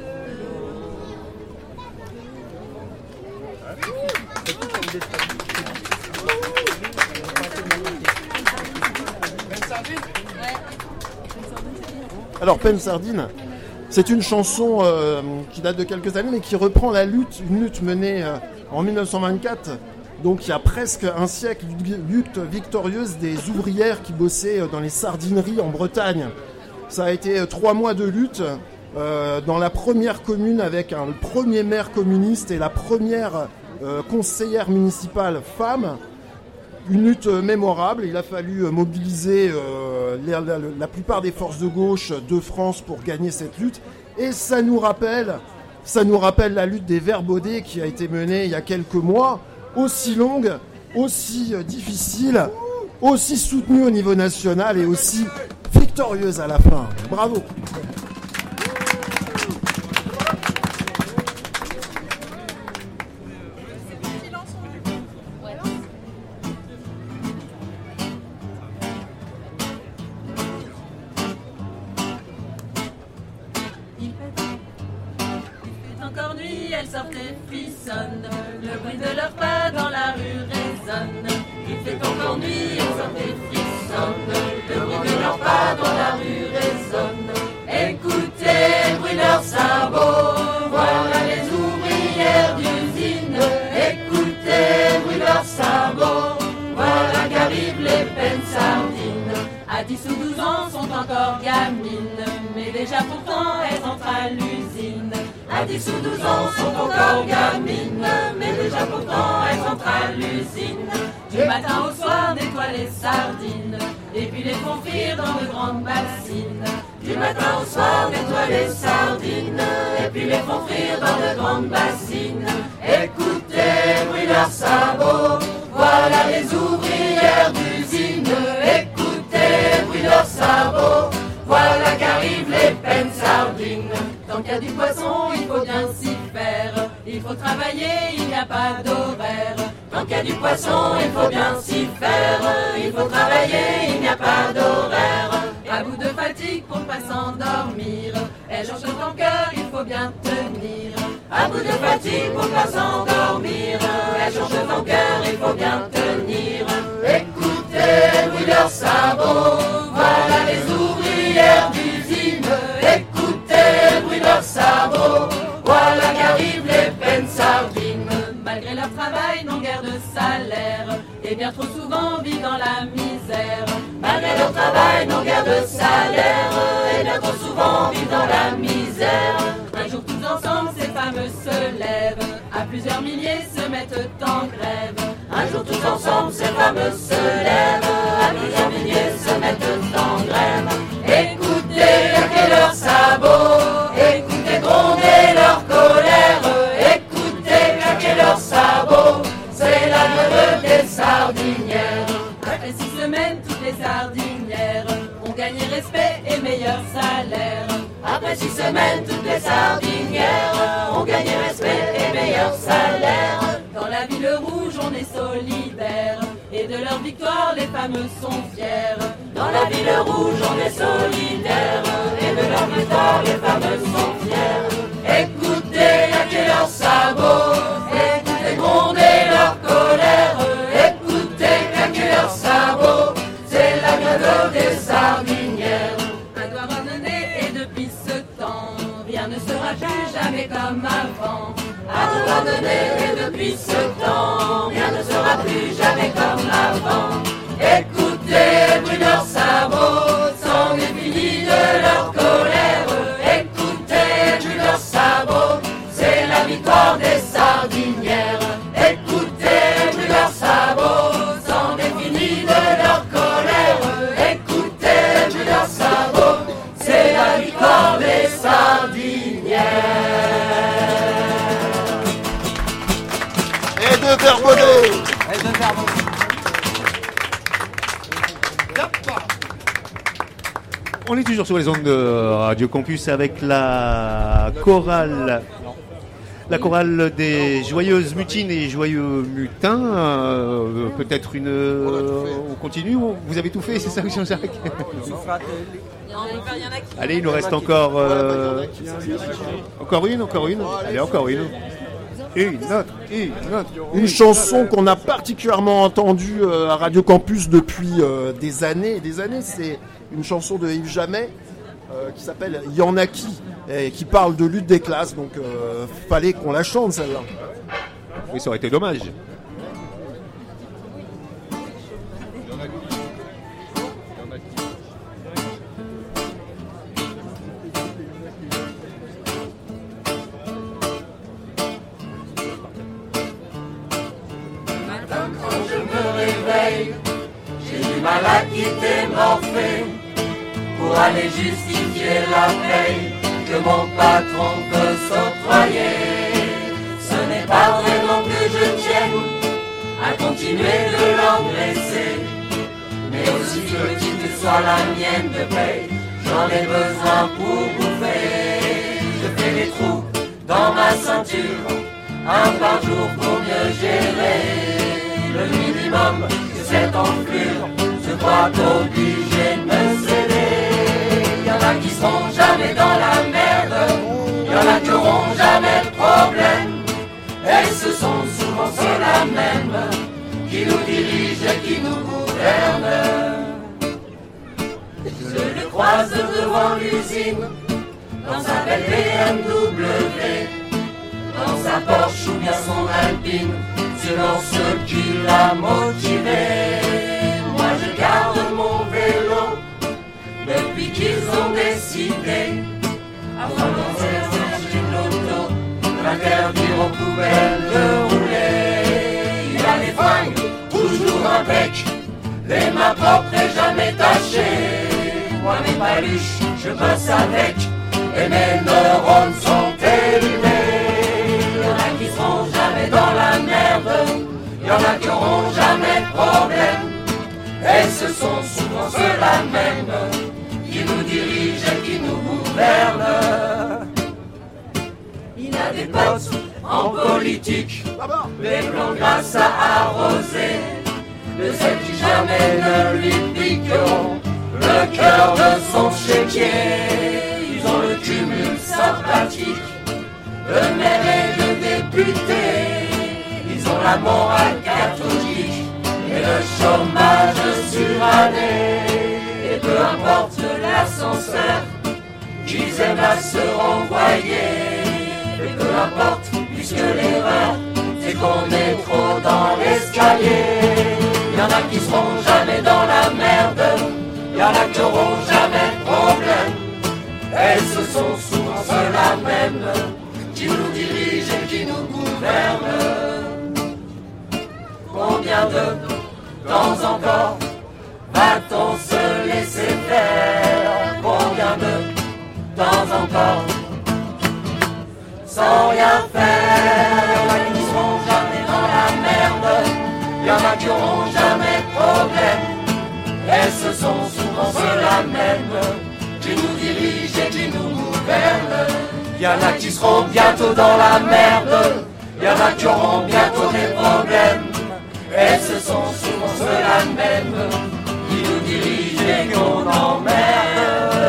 S7: Alors, Peine Sardine, c'est une chanson qui date de quelques années, mais qui reprend une lutte menée en 1924, donc il y a presque un siècle, lutte victorieuse des ouvrières qui bossaient dans les sardineries en Bretagne. Ça a été 3 mois de lutte dans la première commune avec le premier maire communiste et la première conseillère municipale femme. Une lutte mémorable. Il a fallu mobiliser la plupart des forces de gauche de France pour gagner cette lutte. Et ça nous rappelle la lutte des Verts Baudets qui a été menée il y a quelques mois, aussi longue, aussi difficile, aussi soutenue au niveau national et aussi victorieuse à la fin. Bravo.
S14: À 10 ou 12 ans sont encore gamines, mais déjà pourtant elles entrent à l'usine. À 10 ou 12 ans sont encore gamines, mais déjà pourtant elles entrent à l'usine. Du matin au soir nettoient les sardines, et puis les font frire dans de grandes bassines. Du matin au soir nettoient les sardines, et puis les font frire dans de grandes bassines. Écoutez, bruit leurs sabots, voilà les ouvrières d'usine. Écoutez, bruit leurs sabots, voilà qu'arrivent les peines sardines. Tant qu'il y a du poisson, il faut bien s'y faire. Il faut travailler, il n'y a pas d'horaire. Tant qu'il y a du poisson, il faut bien s'y faire. Il faut travailler, il n'y a pas d'horaire. À bout de fatigue pour ne pas s'endormir, elle cherche ton cœur, il faut bien tenir. À bout de fatigue pour ne pas s'endormir, elle cherche ton cœur, il faut bien tenir. Écoutez, bruit leurs sabots, voilà les ouvrières d'usine. Écoutez, bruit leurs sabots, voilà qu'arrivent les peines sardines. Malgré leur travail, n'ont guère de salaire, et bien trop souvent vivent dans la misère. Malgré leur travail, n'ont guère de salaire, et bien trop souvent vivent dans la misère. Un jour tous ensemble, ces femmes se lèvent, à plusieurs milliers se mettent en grève. Un jour tous ensemble, ces femmes se lèvent, à plusieurs milliers se mettent en grève. Écoutez, claquer leurs sabots, écoutez gronder leur colère. Écoutez, claquer leurs sabots, c'est la grève des sardinières. Après 6 semaines, toutes les sardinières ont gagné respect et meilleur salaire. Après 6 semaines, toutes les sardinières ont gagné respect et meilleur salaire. Dans la ville rouge, on est solidaire, et de leur victoire, les femmes sont fières. Dans la ville rouge, on est solidaire, et de leur victoire, les femmes sont rien ne sera plus jamais comme avant. Abandonné depuis ce temps, rien ne sera plus jamais comme avant. Écoutez, bruit de leurs sabots, c'en est fini de leur colère. Écoutez, bruit de leurs sabots, c'est la victoire des sardinières. Écoutez, bruit de leurs sabots, c'en est fini de leur colère. Écoutez, bruit de leurs sabots, c'est la victoire des sardinières.
S9: Et de Verbaudet.
S3: On est toujours sur les ondes de Radio Campus avec la chorale des joyeuses mutines et joyeux mutins. Peut-être une... on continue, vous avez tout fait, c'est ça, Jean-Jacques? Allez, il nous reste encore une. Allez, encore une. Une autre.
S16: Une chanson qu'on a particulièrement entendue à Radio Campus depuis des années et des années. C'est une chanson de Yves Jamais qui s'appelle « Y en a qui ?» et qui parle de lutte des classes. Donc, fallait qu'on la chante, celle-là.
S3: Oui, ça aurait été dommage.
S14: J'ai du mal à quitter Morphée pour aller justifier la paye que mon patron peut s'octroyer. Ce n'est pas vraiment que je tienne à continuer de l'engraisser, mais aussi petite que soit la mienne de paye, j'en ai besoin pour bouffer. Je fais des trous dans ma ceinture, un par jour pour mieux gérer. Le minimum de cette enflure, je crois obligé de me céder. Y'en a qui seront jamais dans la merde, y'en a qui auront jamais de problème. Et ce sont souvent ceux-là même qui nous dirigent et qui nous gouvernent. Je le croise devant l'usine, dans sa belle BMW, dans sa Porsche ou bien son Alpine, selon ce qui l'a motivé. Moi je garde mon vélo depuis qu'ils ont décidé, afin d'encercer l'auto, d'interdire aux poubelles de rouler. Il a les fringues toujours impec, les mains propres et jamais tachées. Moi mes paluches je bosse avec, et mes neurones sont élevés. Y'en a qui seront jamais dans la merde, y'en a qui auront jamais de problème. Et ce sont souvent ceux-là même qui nous dirigent et qui nous gouvernent. Il a des potes en politique, des plans grâce à arroser, de celles qui jamais ne lui piqueront le cœur de son chéquier. Ils ont le cumul sympathique de maire et de député, ils ont la morale catholique et le chômage suranné. Et peu importe l'ascenseur qu'ils aiment à se renvoyer, et peu importe puisque l'erreur c'est qu'on est trop dans l'escalier. Y'en a qui seront jamais dans la merde, y'en a qui auront jamais de problème. Et ce sont souvent ceux-là même qui nous dirigent et qui nous gouvernent. Combien de temps encore va-t-on se laisser faire? Combien de temps encore sans rien faire? Y'en a qui seront jamais dans la merde, y'en a qui auront jamais de problème. Et ce sont souvent ceux-là même qui nous dirigent et qui nous gouvernent. Y'en a qui seront bientôt dans la merde, y'en a qui auront bientôt des problèmes. Et ce sont souvent ceux-là même qui nous dirigent et qu'on emmerde.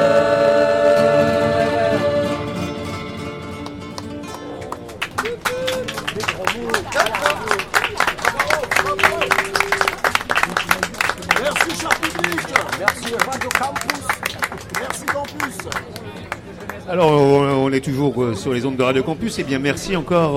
S16: Merci cher public. Merci Radio Campus. Merci Campus.
S3: Alors on est toujours sur les ondes de Radio Campus. Et bien, merci encore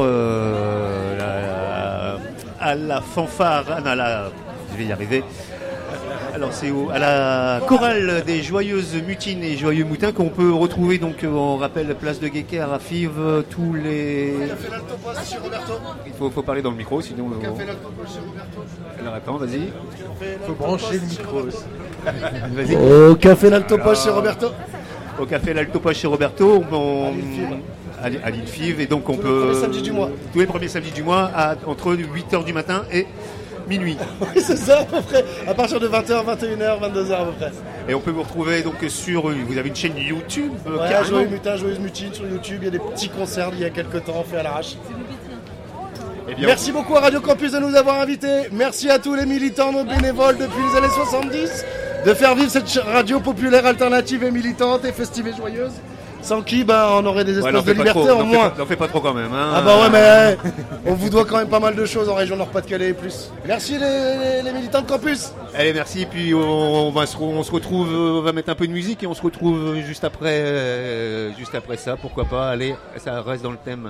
S3: à la fanfare. Je vais y arriver. Alors, c'est à la chorale des Joyeuses Mutines et Joyeux Moutins qu'on peut retrouver, donc, on rappelle, place de Guéquer à Fives, tous les.
S7: Café l'Alto Poste chez Roberto.
S3: Il faut parler dans le micro, sinon.
S7: Café l'Alto Poste chez Roberto.
S3: Alors, attends, vas-y.
S4: Il faut brancher le micro.
S3: Vas-y.
S7: Au Café l'Alto Poste chez Roberto.
S3: Au Café l'Alto Poste chez Roberto, à l'île Fives, et donc on peut.
S7: Tous les premiers samedis du mois.
S3: Tous les premiers samedis du mois, entre 8h du matin et minuit.
S7: Oui, c'est ça, à peu près. À partir de 20h, 21h, 22h à peu près.
S3: Et on peut vous retrouver donc vous avez une chaîne YouTube.
S7: Joyeux Mutin, Joyeuse Mutine sur YouTube. Il y a des petits concerts il y a quelques temps faits à l'arrache. Merci beaucoup à Radio Campus de nous avoir invités. Merci à tous les militants, nos bénévoles depuis les années 70 de faire vivre cette radio populaire, alternative et militante et festive et joyeuse. Sans qui, on aurait des espaces de liberté en moins.
S3: N'en fais pas trop quand même. Hein.
S7: Ah bah ouais, mais on vous doit quand même pas mal de choses en région Nord-Pas-de-Calais et plus. Merci les militants de campus.
S3: Allez, merci. Puis on se retrouve, on va mettre un peu de musique et on se retrouve juste après ça. Pourquoi pas. Allez, ça reste dans le thème.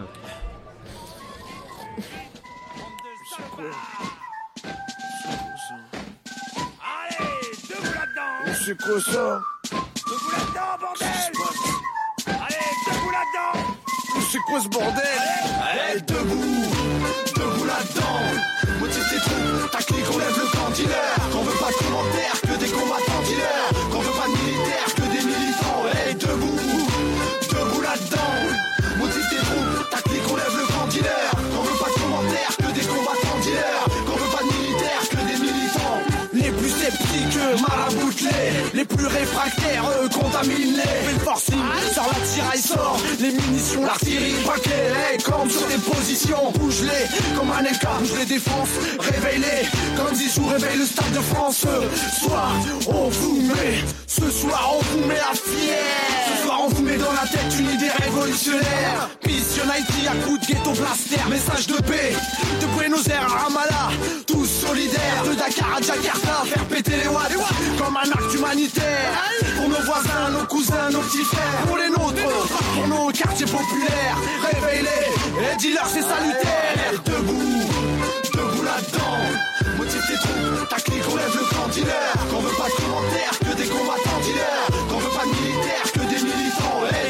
S9: C'est quoi ça? Debout là-dedans, bordel! Allez, debout là-dedans! C'est quoi ce bordel? Allez, debout là-dedans! Motive tes troupes, ta clique, on lève le camp dealer. Qu'on veut pas de commentaires, que des combattants dealers. Qu'on veut pas de militaires, que des militants. Allez, debout là-dedans! Motive tes troupes, ta clique, on lève le camp dealer. Qu'on veut pas de commentaires, que des combattants dealers. Qu'on veut pas de militaires, que des militants. Les plus sceptiques, maraboutelés. Les plus réfractaires, contaminés. Fais le forcing, sors la tiraille, sort les munitions, l'artillerie, braquez-les. Campe sur des positions, bouge-les comme un éca, bouge les défenses, réveille-les. Comme Zizou réveille le Stade de France. Ce soir, on vous met la fière. Ce soir, on vous met dans la tête une idée révolutionnaire. Peace Unity à coups de ghetto blaster. Message de paix, de Buenos Aires à Ramallah. Tous solidaires, de Dakar à Jakarta. Faire péter les watts comme un acte humanitaire. Pour nos voisins, nos cousins, nos petits frères. Pour les nôtres, pour nos quartiers populaires. Réveille-les, et dis-leur c'est salutaire. Debout là-dedans. Motive tes troupes, ta clique, on lève le camp dealer. Qu'on veut pas de commentaires, que des combattants dealers. Qu'on veut pas de militaires, que des militants. Hey,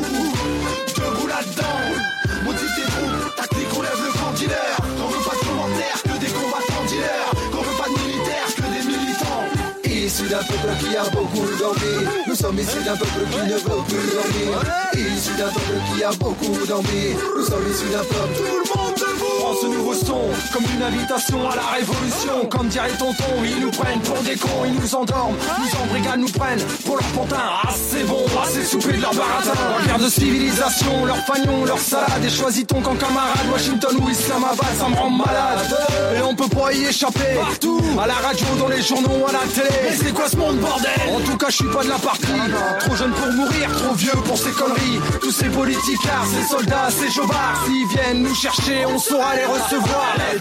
S9: debout là-dedans. Motive tes troupes, ta clique, on lève le camp dealer. Qu'on veut pas de commentaires, que des combattants dealers. Qu'on veut pas de militaires, que des militants.
S17: Issus d'un peuple qui a beaucoup d'envie. Nous sommes issus d'un peuple qui ne veut plus dormir. Issus d'un peuple qui a beaucoup d'envie. Nous sommes issus d'un peuple.
S9: Tout le monde debout. Prends ce nouveau son comme une invitation à la révolution. Comme dirait tonton, ils nous prennent pour des cons. Ils nous endorment, nous embrigadent, nous prennent pour leur pantin. Ah c'est bon, ah c'est souper de leur baratin. Leur guerre de civilisation, leur fagnon, leur salade. Et choisis ton camp camarade, Washington ou Islamabad, ça me rend malade. Et on peut pas y échapper. Partout, à la radio, dans les journaux, à la télé. Mais c'est quoi ce monde bordel? En tout cas je suis pas de la partie. Trop jeune pour mourir, trop vieux pour ces conneries. Tous ces politicards, ces soldats, ces jobards. S'ils viennent nous chercher, on saura les recevoir. Hey,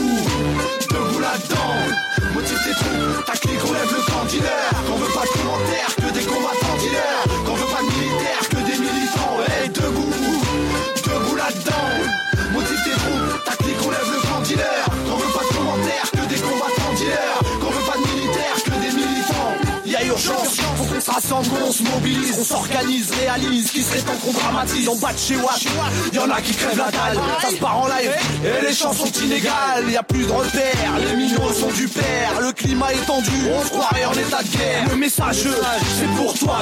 S9: debout là-dedans. Motive tes troupes, ta clique, on lève le camp dealer. Qu'on veut pas de commentaires, que des combattants dealers. Qu'on veut pas de militaires, que des militants. Hey, debout là-dedans. Motive tes troupes, ta clique, on lève le camp dealer. Qu'on veut pas de commentaires, que des combattants dealers. Qu'on veut pas de militaires, que des militants. Y'a urgence, faut qu'on se rassemble, qu'on se mobilise, on s'organise, réalise, qui serait temps qu'on dramatise. En bas de chez Watt, y'en a qui crèvent la dalle, ça se part en live, et les chances sont inégales. Y'a plus de repères, les minots sont du père, le climat est tendu, on se croirait en état de guerre. Le message, c'est pour toi.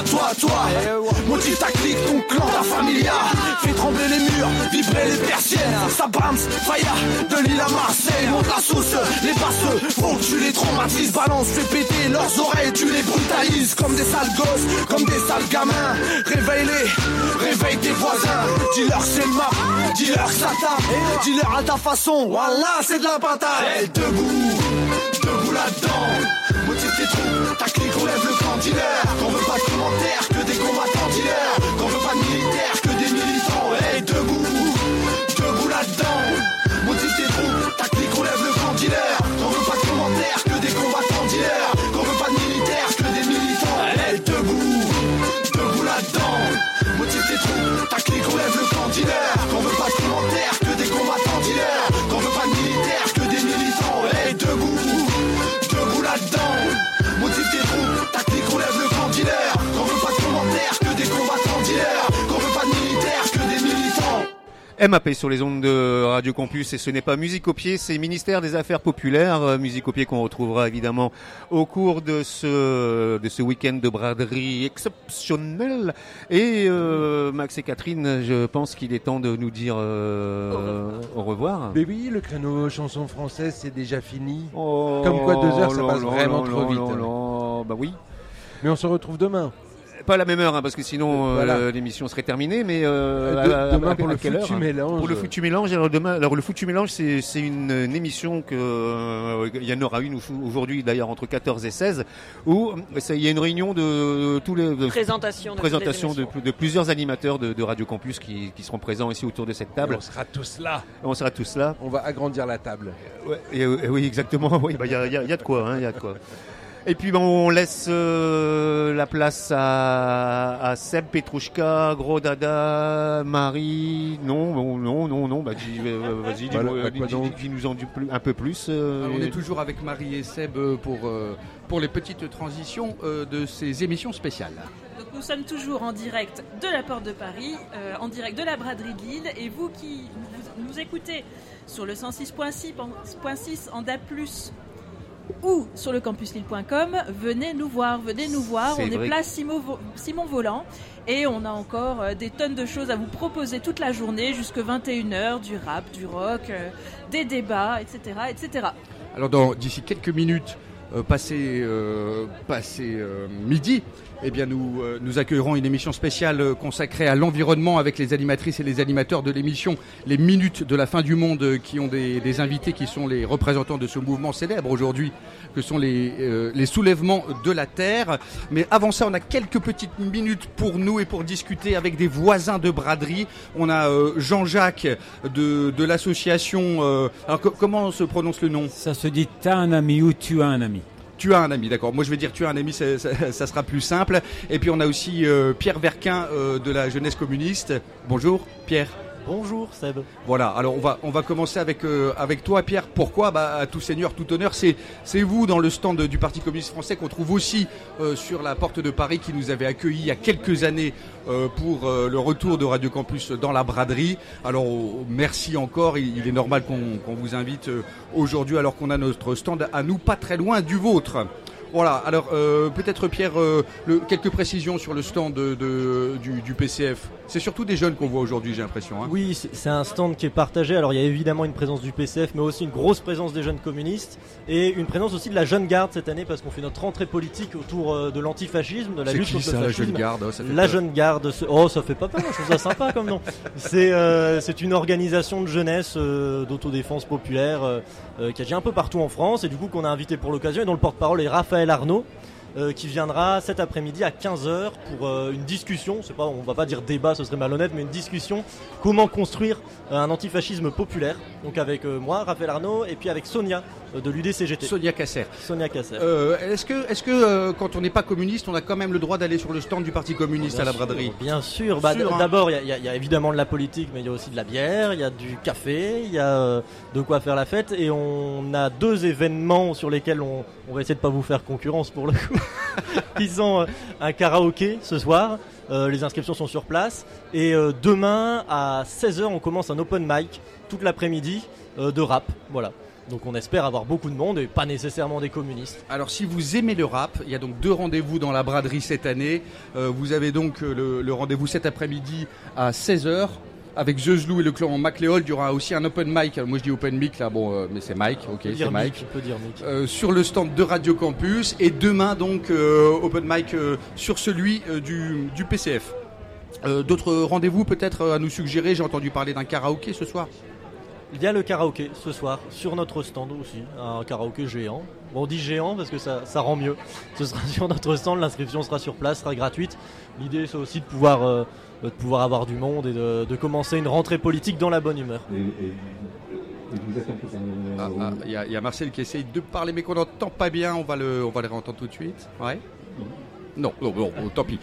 S9: Motive ta clique, ton clan, ta familia. Fais trembler les murs, vibrer les persiennes. Ça bounce, faya, de l'île à Marseille. Monte la sauce, les basses, faut que tu les traumatises. Balance, fais péter leurs oreilles, tu les brutalises. Comme des sales gosses, comme des sales gamins. Réveille-les, réveille tes voisins. Dis-leur c'est le map, dis-leur que ça tape. Dis-leur à ta façon, voilà c'est de la bataille. Hey, debout là-dedans. Motive tes troupes, ta clique, on lève le camp dealer. Qu'on veut pas de commentaires, que des combattants dealers. Qu'on veut pas de militaires, que des militants. Hey, debout là-dedans. Motive tes troupes, ta clique, on lève le camp dealer. Qu'on veut pas de commentaires, que des combattants dealers. Qu'on veut pas de militaires, que des militants. Hey, debout là-dedans. Motive tes troupes,
S3: MAP sur les ondes de Radio Campus, et ce n'est pas Musique au pied, c'est Ministère des Affaires Populaires. Musique au pied qu'on retrouvera évidemment au cours de ce week-end de braderie exceptionnel. Et Max et Catherine, je pense qu'il est temps de nous dire au revoir.
S4: Mais oui, le créneau chanson française c'est déjà fini. Comme quoi 2 heures ça passe vraiment trop vite.
S3: Bah oui.
S4: Mais on se retrouve demain.
S3: Pas à la même heure, hein, parce que sinon l'émission serait terminée. Mais
S4: demain pour le foutu mélange.
S3: Pour le foutu mélange. Alors le foutu mélange, c'est une émission que il y en aura une aujourd'hui d'ailleurs entre 14 et 16 où il y a une réunion de tous les
S18: présentation
S3: de plusieurs animateurs de Radio Campus qui seront présents ici autour de cette table.
S4: Et on sera tous là. On va agrandir la table.
S3: Oui, exactement. Oui, il y a de quoi. Il y a de quoi. Et puis on laisse la place à Seb, Petrouchka, Gros Dada, Marie. Non. Vas-y, dis-nous en un peu plus.
S19: On est toujours avec Marie et Seb pour les petites transitions de ces émissions spéciales.
S18: Donc nous sommes toujours en direct de la Porte de Paris, en direct de la Braderie de Lille, et vous qui nous écoutez sur le 106.6 en DAB+, ou sur le campuslille.com, venez nous voir. On est place Simon Volant et on a encore des tonnes de choses à vous proposer toute la journée jusqu'à 21h, du rap, du rock, des débats, etc.
S19: Alors d'ici quelques minutes, passé midi, eh bien nous accueillerons une émission spéciale consacrée à l'environnement avec les animatrices et les animateurs de l'émission Les Minutes de la Fin du Monde, qui ont des invités qui sont les représentants de ce mouvement célèbre aujourd'hui, que sont les soulèvements de la Terre. Mais avant ça, on a quelques petites minutes pour nous et pour discuter avec des voisins de braderie. On a Jean-Jacques de l'association... alors comment se prononce le nom ?
S20: Ça se dit « t'as un ami » ou « tu as un ami ».
S19: Tu as un ami, d'accord. Moi, je vais dire tu as un ami, ça sera plus simple. Et puis, on a aussi Pierre Verquin de la jeunesse communiste. Bonjour, Pierre.
S21: Bonjour, Seb.
S19: Voilà, alors on va commencer avec toi, Pierre. Pourquoi ? À tout seigneur, tout honneur. C'est vous, dans le stand du Parti communiste français, qu'on trouve aussi sur la Porte de Paris, qui nous avait accueillis il y a quelques années pour le retour de Radio Campus dans la braderie. Alors, merci encore. Il est normal qu'on vous invite aujourd'hui, alors qu'on a notre stand à nous, pas très loin du vôtre. Voilà, alors peut-être Pierre, quelques précisions sur le stand du PCF. C'est surtout des jeunes qu'on voit aujourd'hui, j'ai l'impression. Hein.
S21: Oui, c'est un stand qui est partagé. Alors il y a évidemment une présence du PCF, mais aussi une grosse présence des jeunes communistes et une présence aussi de la Jeune Garde cette année, parce qu'on fait notre rentrée politique autour de l'antifascisme, de la lutte contre le fascisme.
S19: La Jeune Garde, ça fait
S21: la Jeune Garde, ça fait pas peur, je trouve ça sympa comme nom. C'est une organisation de jeunesse d'autodéfense populaire qui agit un peu partout en France, et du coup qu'on a invité pour l'occasion, et dont le porte-parole est Raphaël Arnaud, qui viendra cet après-midi à 15h pour une discussion, on va pas dire débat, ce serait malhonnête, mais une discussion, comment construire un antifascisme populaire. Donc avec moi, Raphaël Arnaud, et puis avec Sonia de l'UDCGT.
S19: Sonia Casser.
S21: Est-ce
S19: que quand on n'est pas communiste, on a quand même le droit d'aller sur le stand du Parti communiste à la braderie ?
S21: Bien sûr. D'abord, il y a évidemment de la politique, mais il y a aussi de la bière, il y a du café, il y a de quoi faire la fête, et on a 2 événements sur lesquels on va essayer de pas vous faire concurrence pour le coup, qui sont un karaoké ce soir. Les inscriptions sont sur place, et demain à 16h on commence un open mic toute l'après-midi de rap. Voilà. Donc on espère avoir beaucoup de monde et pas nécessairement des communistes.
S19: Alors si vous aimez le rap, il y a donc 2 rendez-vous dans la braderie cette année. Vous avez donc le rendez-vous cet après-midi à 16h avec Zeuslou et le clan MacLéod. Il y aura aussi un open mic. Alors moi je dis open mic là, mais c'est Mike, ok, c'est Mike.
S21: On peut dire Mick.
S19: Sur le stand de Radio Campus, et demain donc open mic sur celui du PCF. D'autres rendez-vous peut-être à nous suggérer? J'ai entendu parler d'un karaoké ce soir.
S21: Il y a le karaoké ce soir sur notre stand aussi, un karaoké géant. Bon, on dit géant parce que ça rend mieux. Ce sera sur notre stand, l'inscription sera sur place, sera gratuite. L'idée c'est aussi de pouvoir avoir du monde et de commencer une rentrée politique dans la bonne humeur.
S19: Il y a Marcel qui essaye de parler mais qu'on n'entend pas bien, on va le réentendre tout de suite. Ouais. Non, tant pis.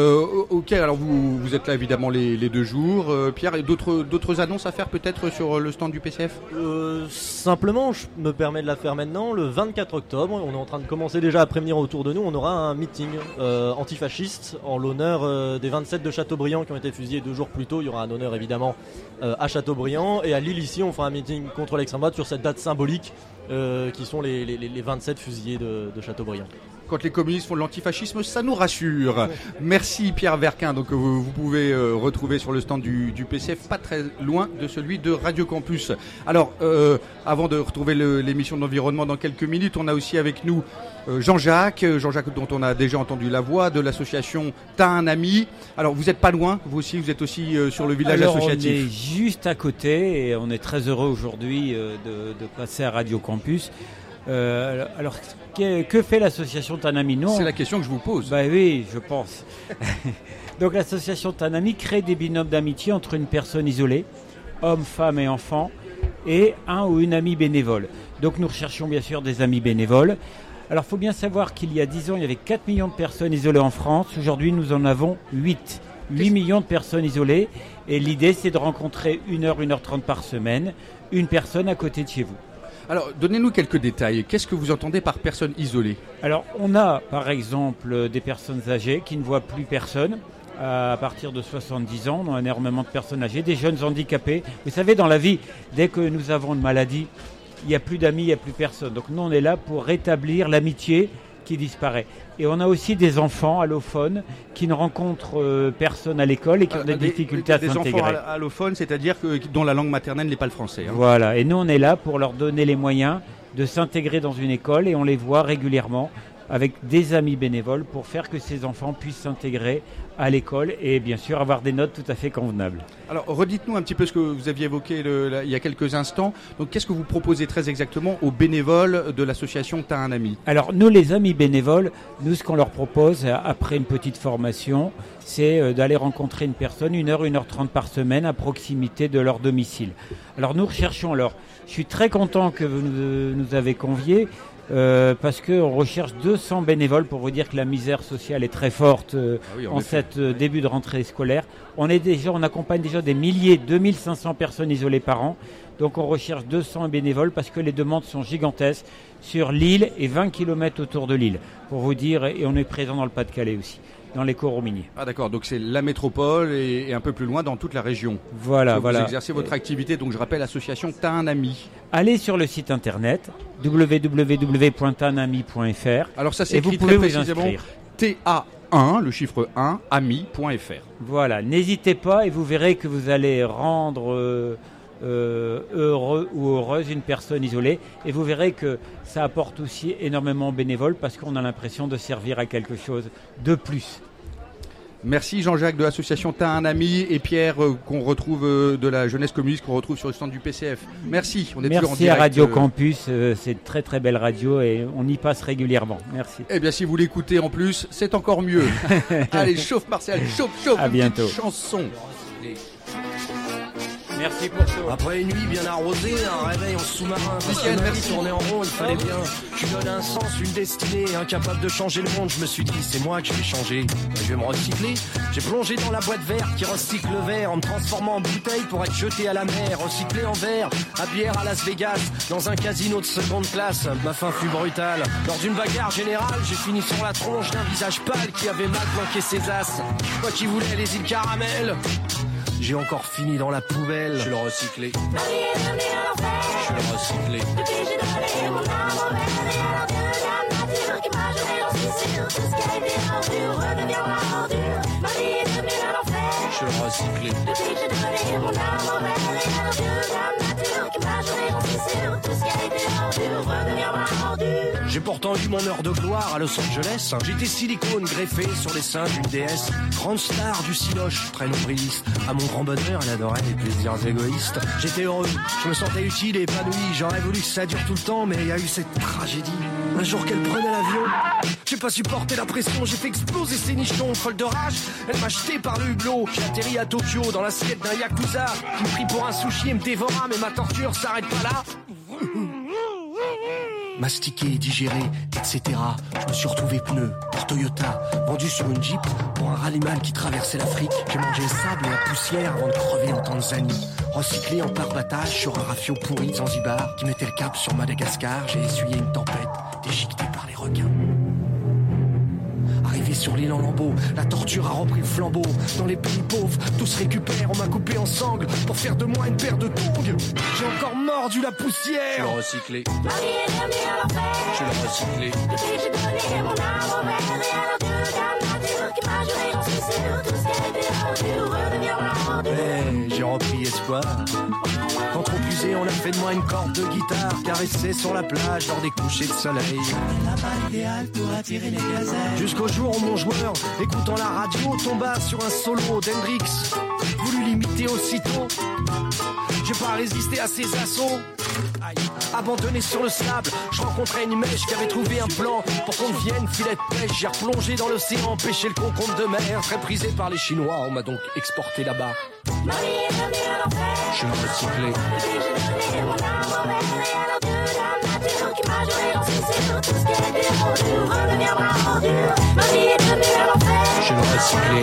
S19: Ok, alors vous êtes là évidemment les 2 jours. Pierre, d'autres annonces à faire peut-être sur le stand du PCF ?
S21: Simplement, je me permets de la faire maintenant. Le 24 octobre, on est en train de commencer déjà à prévenir autour de nous. On aura un meeting antifasciste en l'honneur des 27 de Chateaubriand qui ont été fusillés 2 jours plus tôt. Il y aura un honneur évidemment à Chateaubriand. Et à Lille ici, on fera un meeting contre l'extrême droite sur cette date symbolique qui sont les 27 fusillés de Chateaubriand.
S19: Quand les communistes font de l'antifascisme, ça nous rassure. Merci Pierre Verquin, donc vous pouvez retrouver sur le stand du PCF, pas très loin de celui de Radio Campus. Alors, avant de retrouver l'émission d'environnement dans quelques minutes, on a aussi avec nous Jean-Jacques dont on a déjà entendu la voix, de l'association T'as un ami. Alors vous n'êtes pas loin, vous êtes aussi sur le village associatif.
S20: On est juste à côté et on est très heureux aujourd'hui de passer à Radio Campus. Alors, que fait l'association Tanami ?
S19: C'est la question que je vous pose.
S20: Bah oui, je pense. Donc l'association Tanami crée des binômes d'amitié entre une personne isolée, homme, femme et enfant, et un ou une amie bénévole. Donc nous recherchons bien sûr des amis bénévoles. Alors il faut bien savoir qu'il y a 10 ans, il y avait 4 millions de personnes isolées en France. Aujourd'hui, nous en avons 8 millions de personnes isolées. Et l'idée, c'est de rencontrer 1h30 par semaine, une personne à côté de chez vous.
S19: Alors, donnez-nous quelques détails. Qu'est-ce que vous entendez par personne isolée ?
S20: Alors, on a, par exemple, des personnes âgées qui ne voient plus personne. À partir de 70 ans, on a énormément de personnes âgées, des jeunes handicapés. Vous savez, dans la vie, dès que nous avons une maladie, il n'y a plus d'amis, il n'y a plus personne. Donc nous, on est là pour rétablir l'amitié qui disparaît. Et on a aussi des enfants allophones qui ne rencontrent personne à l'école et qui ont des difficultés à s'intégrer.
S19: Des enfants allophones, c'est-à-dire dont la langue maternelle n'est pas le français.
S20: Voilà, et nous on est là pour leur donner les moyens de s'intégrer dans une école et on les voit régulièrement avec des amis bénévoles pour faire que ces enfants puissent s'intégrer à l'école et bien sûr avoir des notes tout à fait convenables.
S19: Alors redites-nous un petit peu ce que vous aviez évoqué il y a quelques instants. Donc qu'est-ce que vous proposez très exactement aux bénévoles de l'association T'as un ami ?
S20: Alors nous les amis bénévoles, nous ce qu'on leur propose après une petite formation, c'est d'aller rencontrer une personne 1h30 par semaine à proximité de leur domicile. Alors nous recherchons, je suis très content que vous nous avez conviés. Parce qu'on recherche 200 bénévoles pour vous dire que la misère sociale est très forte en cette début de rentrée scolaire. On accompagne déjà des milliers, 2500 personnes isolées par an. Donc on recherche 200 bénévoles parce que les demandes sont gigantesques sur Lille et 20 km autour de Lille. Pour vous dire, et on est présent dans le Pas-de-Calais aussi, dans les coraux miniers.
S19: Ah d'accord, donc c'est la métropole et un peu plus loin dans toute la région.
S20: Voilà.
S19: Vous exercez votre activité, donc je rappelle l'association T'as un ami.
S20: Allez sur le site internet www.tanami.fr.
S19: Alors ça c'est écrit très précisément TA1, le chiffre 1, ami.fr.
S20: Voilà, n'hésitez pas et vous verrez que vous allez rendre heureux ou heureuse une personne isolée et vous verrez que ça apporte aussi énormément aux bénévoles parce qu'on a l'impression de servir à quelque chose de plus.
S19: Merci Jean-Jacques de l'association T'as un ami et Pierre qu'on retrouve de la jeunesse communiste qu'on retrouve sur le stand du PCF. Merci, on est toujours en direct.
S20: Merci à Radio Campus, c'est une très très belle radio et on y passe régulièrement. Merci.
S19: Eh bien si vous l'écoutez en plus, c'est encore mieux. Allez, chauffe Marcel, chauffe.
S20: À bientôt.
S19: Chanson.
S20: Merci pour tout.
S5: Après une nuit bien arrosée, un réveil en sous-marin.
S19: Merci.
S5: Tourner en rond, il fallait bien. Tu donnes un sens, une destinée, incapable de changer le monde. Je me suis dit, c'est moi qui vais changer. Je vais me recycler. J'ai plongé dans la boîte verte qui recycle le verre en me transformant en bouteille pour être jeté à la mer. Recyclé en verre, à bière à Las Vegas, dans un casino de seconde classe. Ma fin fut brutale. Lors d'une bagarre générale, j'ai fini sur la tronche d'un visage pâle qui avait mal planqué ses as. Moi qui voulais les îles caramel. J'ai encore fini dans la poubelle. Je l'ai recyclé. Je l'ai recyclé. Je l'ai recyclé. J'ai pourtant eu mon heure de gloire à Los Angeles. J'étais silicone greffé sur les seins d'une déesse. Grande star du cinoche, très nombriliste. À mon grand bonheur, elle adorait les plaisirs égoïstes. J'étais heureux, je me sentais utile et épanoui. J'aurais voulu que ça dure tout le temps, mais il y a eu cette tragédie. Un jour qu'elle prenait l'avion, j'ai pas supporté la pression. J'ai fait exploser ses nichons, folle de rage. Elle m'a jeté par le hublot. J'ai atterri à Tokyo dans l'assiette d'un yakuza qui me prit pour un sushi et me dévora. Mais ma torture s'arrête pas là. Mastiqué, digéré, etc. Je me suis retrouvé pneu,
S1: Toyota, vendu sur une Jeep pour un rallyman qui traversait l'Afrique. J'ai mangé le sable et la poussière avant de crever en Tanzanie. Recyclé en pare-battage sur un rafio pourri de Zanzibar qui mettait le cap sur Madagascar. J'ai essuyé une tempête déchiquetée par les requins. Arrivé sur l'île en lambeaux, la torture a repris le flambeau. Dans les pays pauvres, tout se récupère. On m'a coupé en sangles pour faire de moi une paire de tongs. J'ai encore mordu la poussière.
S19: Je l'ai recyclé. Je l'ai recyclé.
S1: Mais j'ai repris espoir. Quand trop usé, on a fait de moi une corde de guitare caressée sur la plage lors des couchers de soleil. La balle idéale pour attirer les gazelles. Jusqu'au jour où mon joueur, écoutant la radio, tomba sur un solo d'Hendrix. Voulu l'imiter aussitôt. J'ai pas résisté à ses assauts. Aïe. Abandonné sur le sable, je rencontrais une mèche qui avait trouvé un plan pour qu'on devienne filet de pêche. J'ai replongé dans l'océan, pêché le concombre de mer, très prisé par les Chinois, on m'a donc exporté là-bas.
S19: Je l'ai recyclé. Je l'ai recyclé.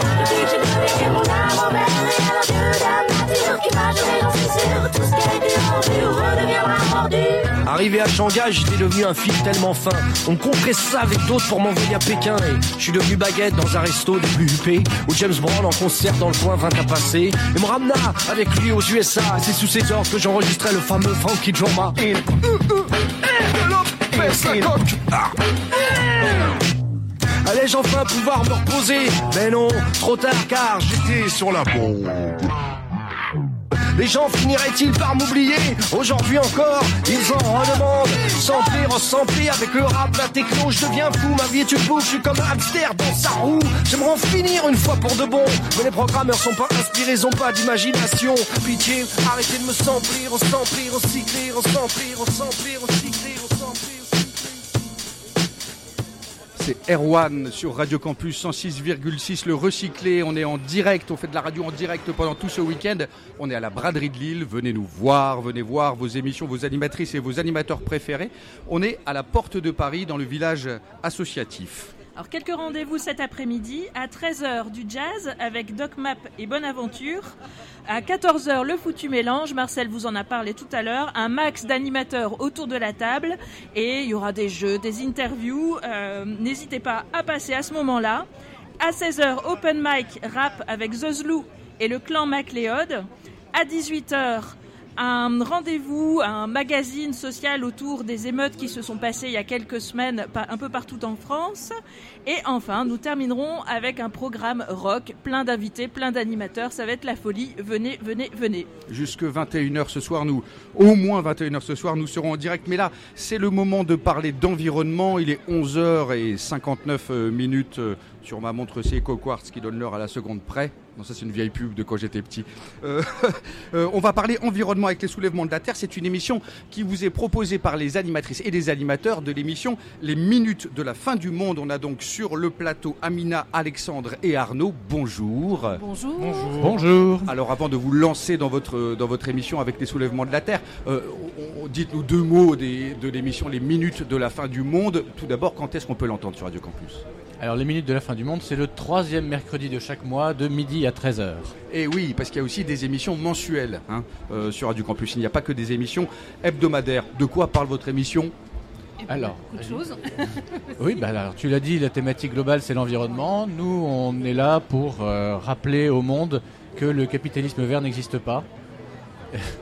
S1: Arrivé à Shanghai, j'étais devenu un fil tellement fin. On me compressait avec d'autres pour m'envoyer à Pékin. Et je suis devenu baguette dans un resto de BUP où James Brown en concert dans le coin vint à passer et me ramena avec lui aux USA. C'est sous ses ordres que j'enregistrais le fameux Frankie Drama. Allais-je enfin pouvoir me reposer? Mais non, trop tard car j'étais sur la bombe. Les gens finiraient-ils par m'oublier? Aujourd'hui encore, ils en redemandent. Sampler avec le rap, la techno, je deviens fou. Ma vie est une boucle, je suis comme un hamster dans sa roue. J'aimerais en finir une fois pour de bon. Mais les programmeurs sont pas inspirés, ils ont pas d'imagination. Pitié, arrêtez de me sampler, recycler, recycler, recycler.
S19: C'est Erwan sur Radio Campus 106,6, le recyclé. On est en direct, on fait de la radio en direct pendant tout ce week-end. On est à la braderie de Lille, venez nous voir, venez voir vos émissions, vos animatrices et vos animateurs préférés. On est à la porte de Paris, dans le village associatif.
S18: Alors quelques rendez-vous cet après-midi, à 13h du jazz avec Doc Map et Bonaventure. À 14h, le foutu mélange, Marcel vous en a parlé tout à l'heure, un max d'animateurs autour de la table et il y aura des jeux, des interviews, n'hésitez pas à passer à ce moment-là. À 16h, open mic rap avec The Zlou et le clan MacLeod. À 18h, un rendez-vous, un magazine social autour des émeutes qui se sont passées il y a quelques semaines un peu partout en France. Et enfin, nous terminerons avec un programme rock, plein d'invités, plein d'animateurs. Ça va être la folie. Venez, venez, venez.
S19: Jusque 21h ce soir, au moins 21h ce soir, nous serons en direct. Mais là, c'est le moment de parler d'environnement. Il est 11h59 sur ma montre Seiko Quartz qui donne l'heure à la seconde près. Non, ça c'est une vieille pub de quand j'étais petit. On va parler environnement avec les soulèvements de la Terre. C'est une émission qui vous est proposée par les animatrices et les animateurs de l'émission Les Minutes de la Fin du Monde. On a donc sur le plateau Amina, Alexandre et Arnaud. Bonjour.
S11: Bonjour.
S19: Bonjour. Bonjour. Alors avant de vous lancer dans votre émission avec les soulèvements de la Terre, dites-nous deux mots de l'émission Les Minutes de la Fin du Monde. Tout d'abord, quand est-ce qu'on peut l'entendre sur Radio Campus ?
S22: Alors les Minutes de la Fin du Monde, c'est le 3e mercredi de chaque mois, de midi à 13h.
S19: Et oui, parce qu'il y a aussi des émissions mensuelles sur Radio Campus. Il n'y a pas que des émissions hebdomadaires. De quoi parle votre émission ?
S22: Alors,
S8: beaucoup de choses.
S22: Oui, alors tu l'as dit, la thématique globale c'est l'environnement. Nous, on est là pour rappeler au monde que le capitalisme vert n'existe pas.